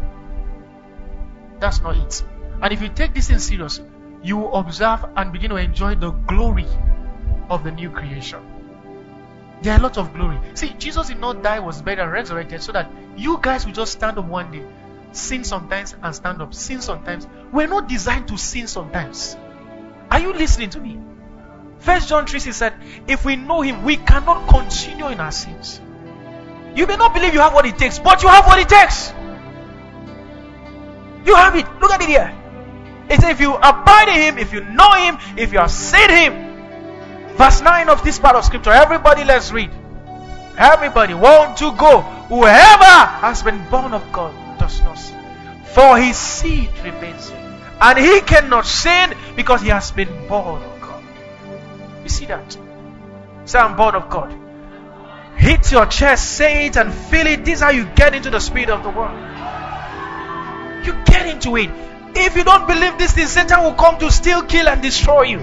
That's not it. And if you take this thing serious, you will observe and begin to enjoy the glory of the new creation. There are a lot of glory. See, Jesus did not die, was buried and resurrected so that you guys will just stand up one day, sin sometimes and stand up, sin sometimes. We're not designed to sin sometimes. Are you listening to me? First John three said, if we know him, we cannot continue in our sins. You may not believe you have what it takes, but you have what it takes. You have it. Look at it here. It says if you abide in him, if you know him, if you have seen him. Verse nine of this part of scripture. Everybody, let's read. Everybody, one, two, go. Whoever has been born of God does not sin, for his seed remains in him, and he cannot sin because he has been born of God. You see that? Say, I'm born of God. Hit your chest, say it and feel it. This is how you get into the spirit of the world. You get into it. If you don't believe this thing, Satan will come to steal, kill and destroy you.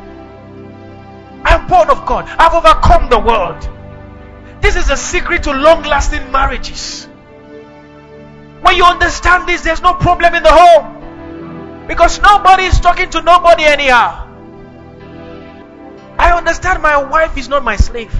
I'm born of God. I've overcome the world. This is a secret to long-lasting marriages. When you understand this, there's no problem in the home. Because nobody is talking to nobody anyhow. I understand my wife is not my slave.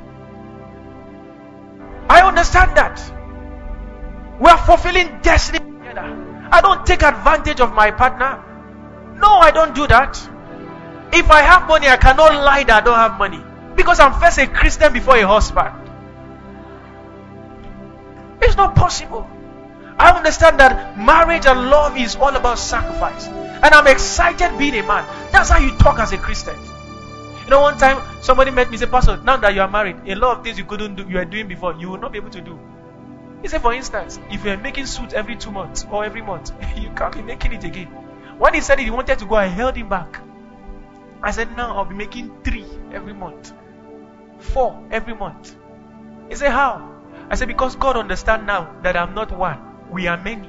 I understand that. We are fulfilling destiny together. I don't take advantage of my partner. No, I don't do that. If I have money, I cannot lie that I don't have money. Because I'm first a Christian before a husband. It's not possible. I understand that marriage and love is all about sacrifice. And I'm excited being a man. That's how you talk as a Christian. You know, one time somebody met me and said, Pastor, now that you are married, a lot of things you couldn't do, you were doing before, you will not be able to do. He said, for instance, if you are making suits every two months or every month, you can't be making it again. When he said it, he wanted to go, I held him back. I said, now I'll be making three every month. Four every month. He said, how? I said, because God understands now that I'm not one. We are many.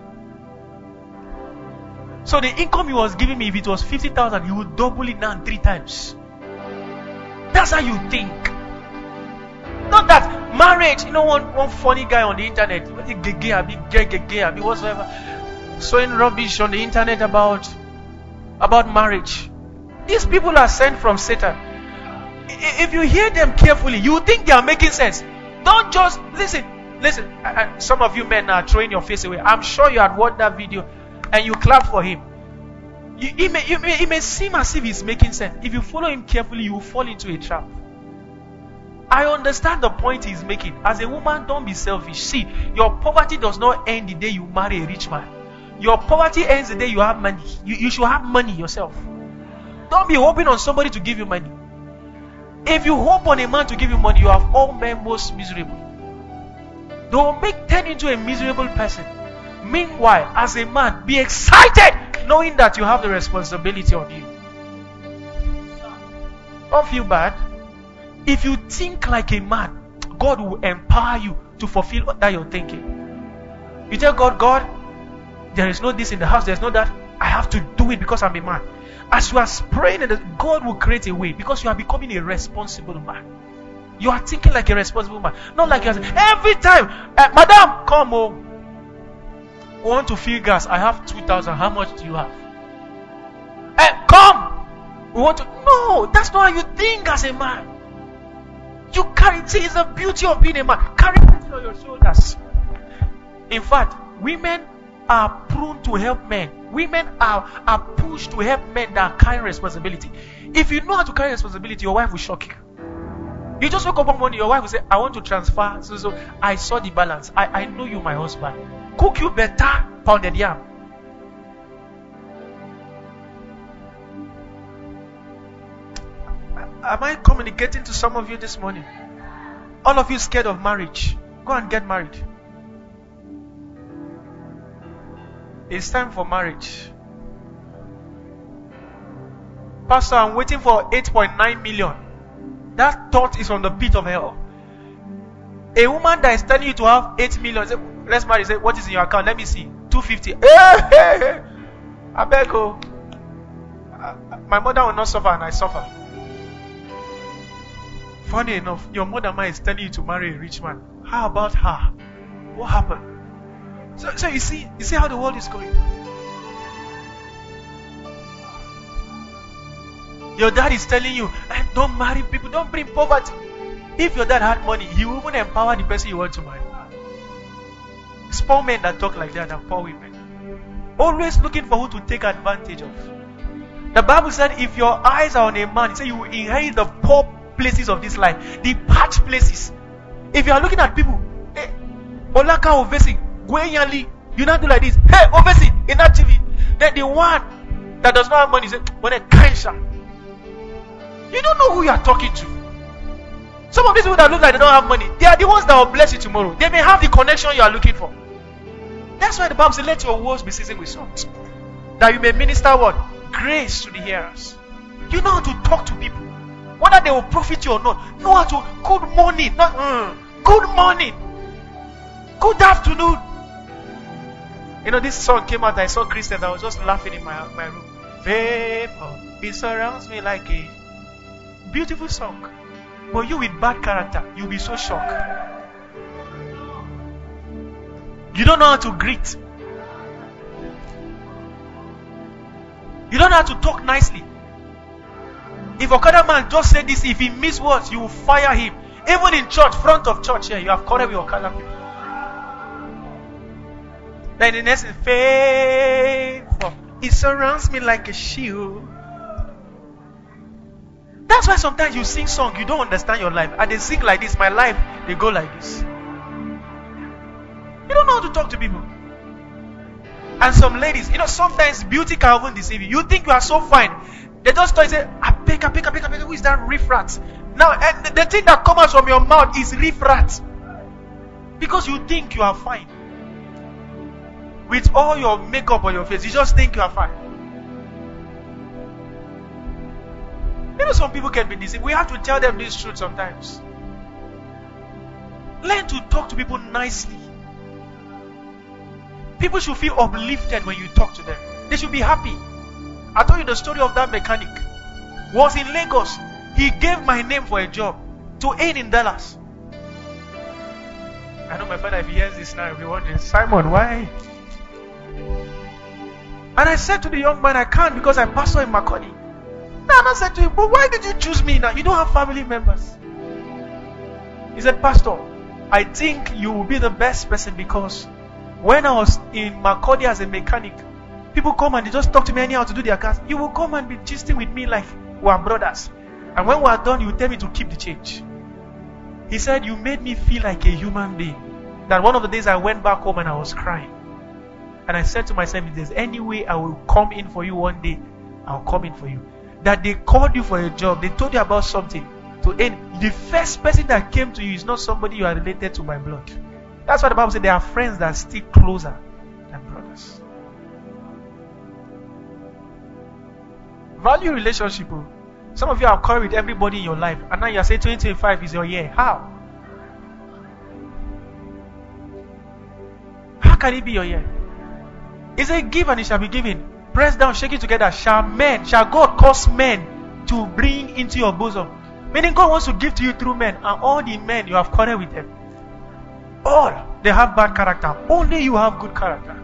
So the income he was giving me, if it was fifty thousand, he would double it now three times. That's how you think. Not that marriage, you know, one, one funny guy on the internet, whatsoever, sowing rubbish on the internet about, about marriage. These people are sent from Satan. If you hear them carefully, you think they are making sense. Don't just listen. Listen, I, I, some of you men are throwing your face away. I'm sure you had watched that video and you clap for him. You, it, may, it, may, it may seem as if he's making sense. If you follow him carefully, you will fall into a trap. I understand the point he's making. As a woman, don't be selfish. See, your poverty does not end the day you marry a rich man. Your poverty ends the day you have money. You, you should have money yourself. Don't be hoping on somebody to give you money. If you hope on a man to give you money, you have all men most miserable. They will make turn into a miserable person. Meanwhile, as a man, be excited knowing that you have the responsibility on you. Don't feel bad. If you think like a man, God will empower you to fulfill that you're thinking. You tell God, God, there is no this in the house, there's no that. I have to do it because I'm a man. As you are praying, God will create a way because you are becoming a responsible man. You are thinking like a responsible man. Not like you're saying, every time, uh, Madam, come home. We want to fill gas. I have two thousand. How much do you have? Uh, come. We want to. No, that's not how you think as a man. You carry, see, it's the beauty of being a man. Carry it on your shoulders. In fact, women are prone to help men. Women are, are pushed to help men that carry responsibility. If you know how to carry responsibility, your wife will shock you. You just wake up one morning, your wife will say, I want to transfer. So, so I saw the balance. I, I know you, my husband. Cook you better pounded yam. Am I communicating to some of you this morning? All of you scared of marriage. Go and get married. It's time for marriage. Pastor, I'm waiting for eight point nine million. That thought is from the pit of hell. A woman that is telling you to have eight million, say, let's marry, say, what is in your account? Let me see. two fifty. Hey, hey, hey. I beg you. My mother will not suffer and I suffer. Funny enough, your mother is telling you to marry a rich man. How about her? What happened? So, so you see, you see how the world is going. Your dad is telling you, hey, don't marry people, don't bring poverty. If your dad had money, he will even empower the person you want to marry. It's poor men that talk like that and poor women. Always looking for who to take advantage of. The Bible said, if your eyes are on a man, it said you will inherit the poor places of this life, the parched places. If you are looking at people, hey, Olaka Ovesi, Gwenyali, you not do like this. Hey, Ovesi, in that T V. Then the one that does not have money says, when a cancer. You don't know who you are talking to. Some of these people that look like they don't have money, they are the ones that will bless you tomorrow. They may have the connection you are looking for. That's why the Bible says, let your words be seasoned with salt, that you may minister what? Grace to the hearers. You know how to talk to people, whether they will profit you or not. Know how to, good morning, not mm, good morning, good afternoon. You know, this song came out, I saw Christians, I was just laughing in my, my room. Favor, it surrounds me like a beautiful song. But you with bad character, you'll be so shocked. You don't know how to greet. You don't know how to talk nicely. If Okada man just said this, if he miss words, you will fire him. Even in church, front of church here, you have quarrel with Okada people. Then the next is favor. It surrounds me like a shield. That's why sometimes you sing song, you don't understand your life. And they sing like this, my life, they go like this. You don't know how to talk to people. And some ladies, you know, sometimes beauty can even deceive you. You think you are so fine. They just start say, I beg, I beg, I beg, I beg, who is that riffrat? Now, and the thing that comes out from your mouth is riffrat. Because you think you are fine. With all your makeup on your face, you just think you are fine. You know, some people can be deceived. We have to tell them this truth sometimes. Learn to talk to people nicely. People should feel uplifted when you talk to them. They should be happy. I told you the story of that mechanic. Was in Lagos. He gave my name for a job to Ain in Dallas. I know my father, if he hears this now, he'll be wondering, Simon, why? And I said to the young man, I can't because I pastor in Macaulay. And I said to him, but why did you choose me now? You don't have family members. He said, Pastor, I think you will be the best person because when I was in Macaulay as a mechanic, People come and they just talk to me anyhow to do their cast. You will come and be gisting with me like we are brothers. And when we are done, you will tell me to keep the change. He said, you made me feel like a human being. That one of the days I went back home and I was crying. And I said to myself, if there's any way I will come in for you one day, I'll come in for you. That they called you for a job, they told you about something. To end, the first person that came to you is not somebody you are related to by blood. That's why the Bible said there are friends that stick closer than brothers. Value relationship. Some of you are quarreled with everybody in your life, and now you are saying twenty twenty-five is your year. How? How can it be your year? It's a give and it shall be given. Press down, shake it together. Shall men, shall God cause men to bring into your bosom? Meaning God wants to give to you through men, and all the men you have quarreled with them. All they have bad character. Only you have good character.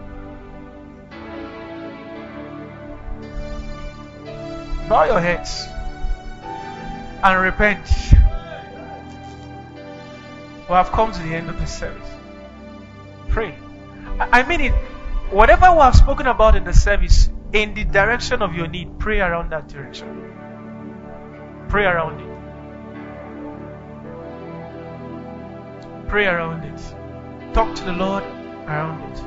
Bow your heads and repent. We have come to the end of this service. Pray. I mean it. Whatever we have spoken about in the service, in the direction of your need, pray around that direction. Pray around it. Pray around it. Talk to the Lord around it.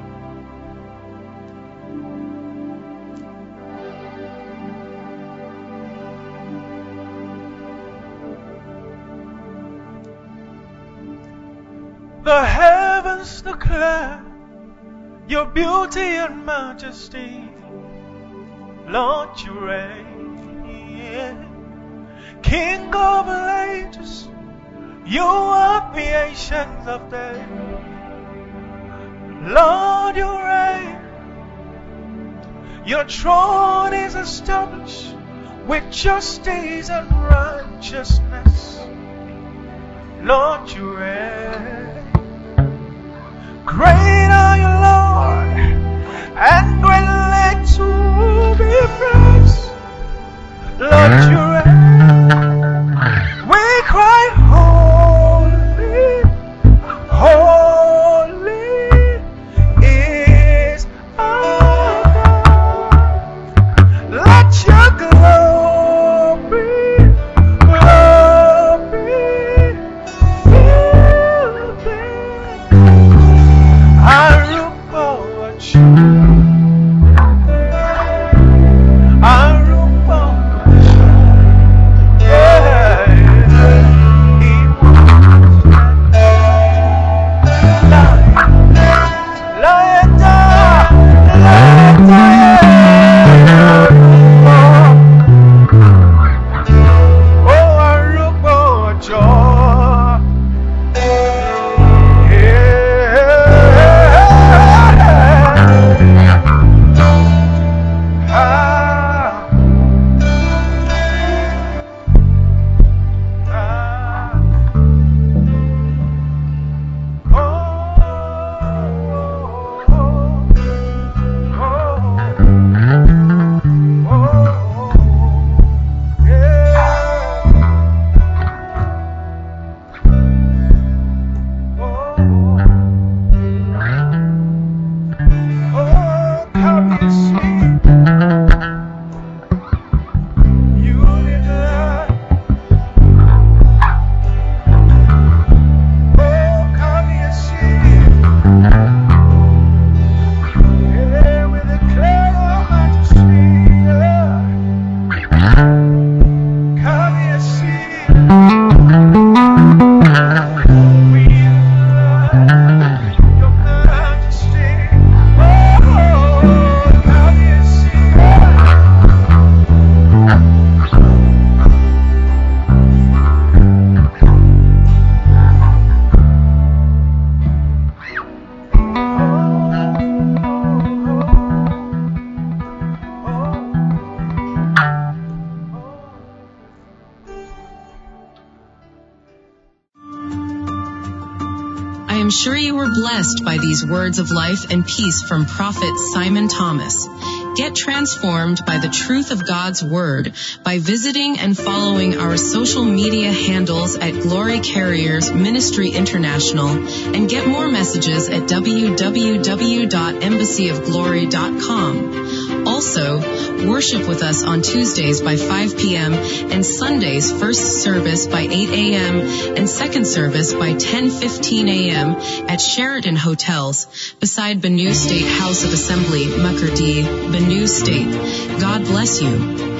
The heavens declare your beauty and majesty. Lord, you reign. King of ages, you are the ancient of days. Lord, you reign. Your throne is established with justice and righteousness. Lord, you reign. Great are you, Lord, and greatly to be praised. Lord, you reign. We cry, holy, holy is our God. Let your glory, glory fill this. Arupa wachu, Arupa wachu, yeah, yeah. He wants la, laeta, laeta, oh Arupa wachu. I am sure you were blessed by these words of life and peace from Prophet Simon Thomas. Get transformed by the truth of God's Word by visiting and following our social media handles at Glory Carriers Ministry International, and get more messages at w w w dot embassy of glory dot com. Also, worship with us on Tuesdays by five p.m. and Sundays first service by eight a.m. and second service by ten fifteen a.m. at Sheraton Hotels beside Benue State House of Assembly, Makurdi, Benue State. God bless you.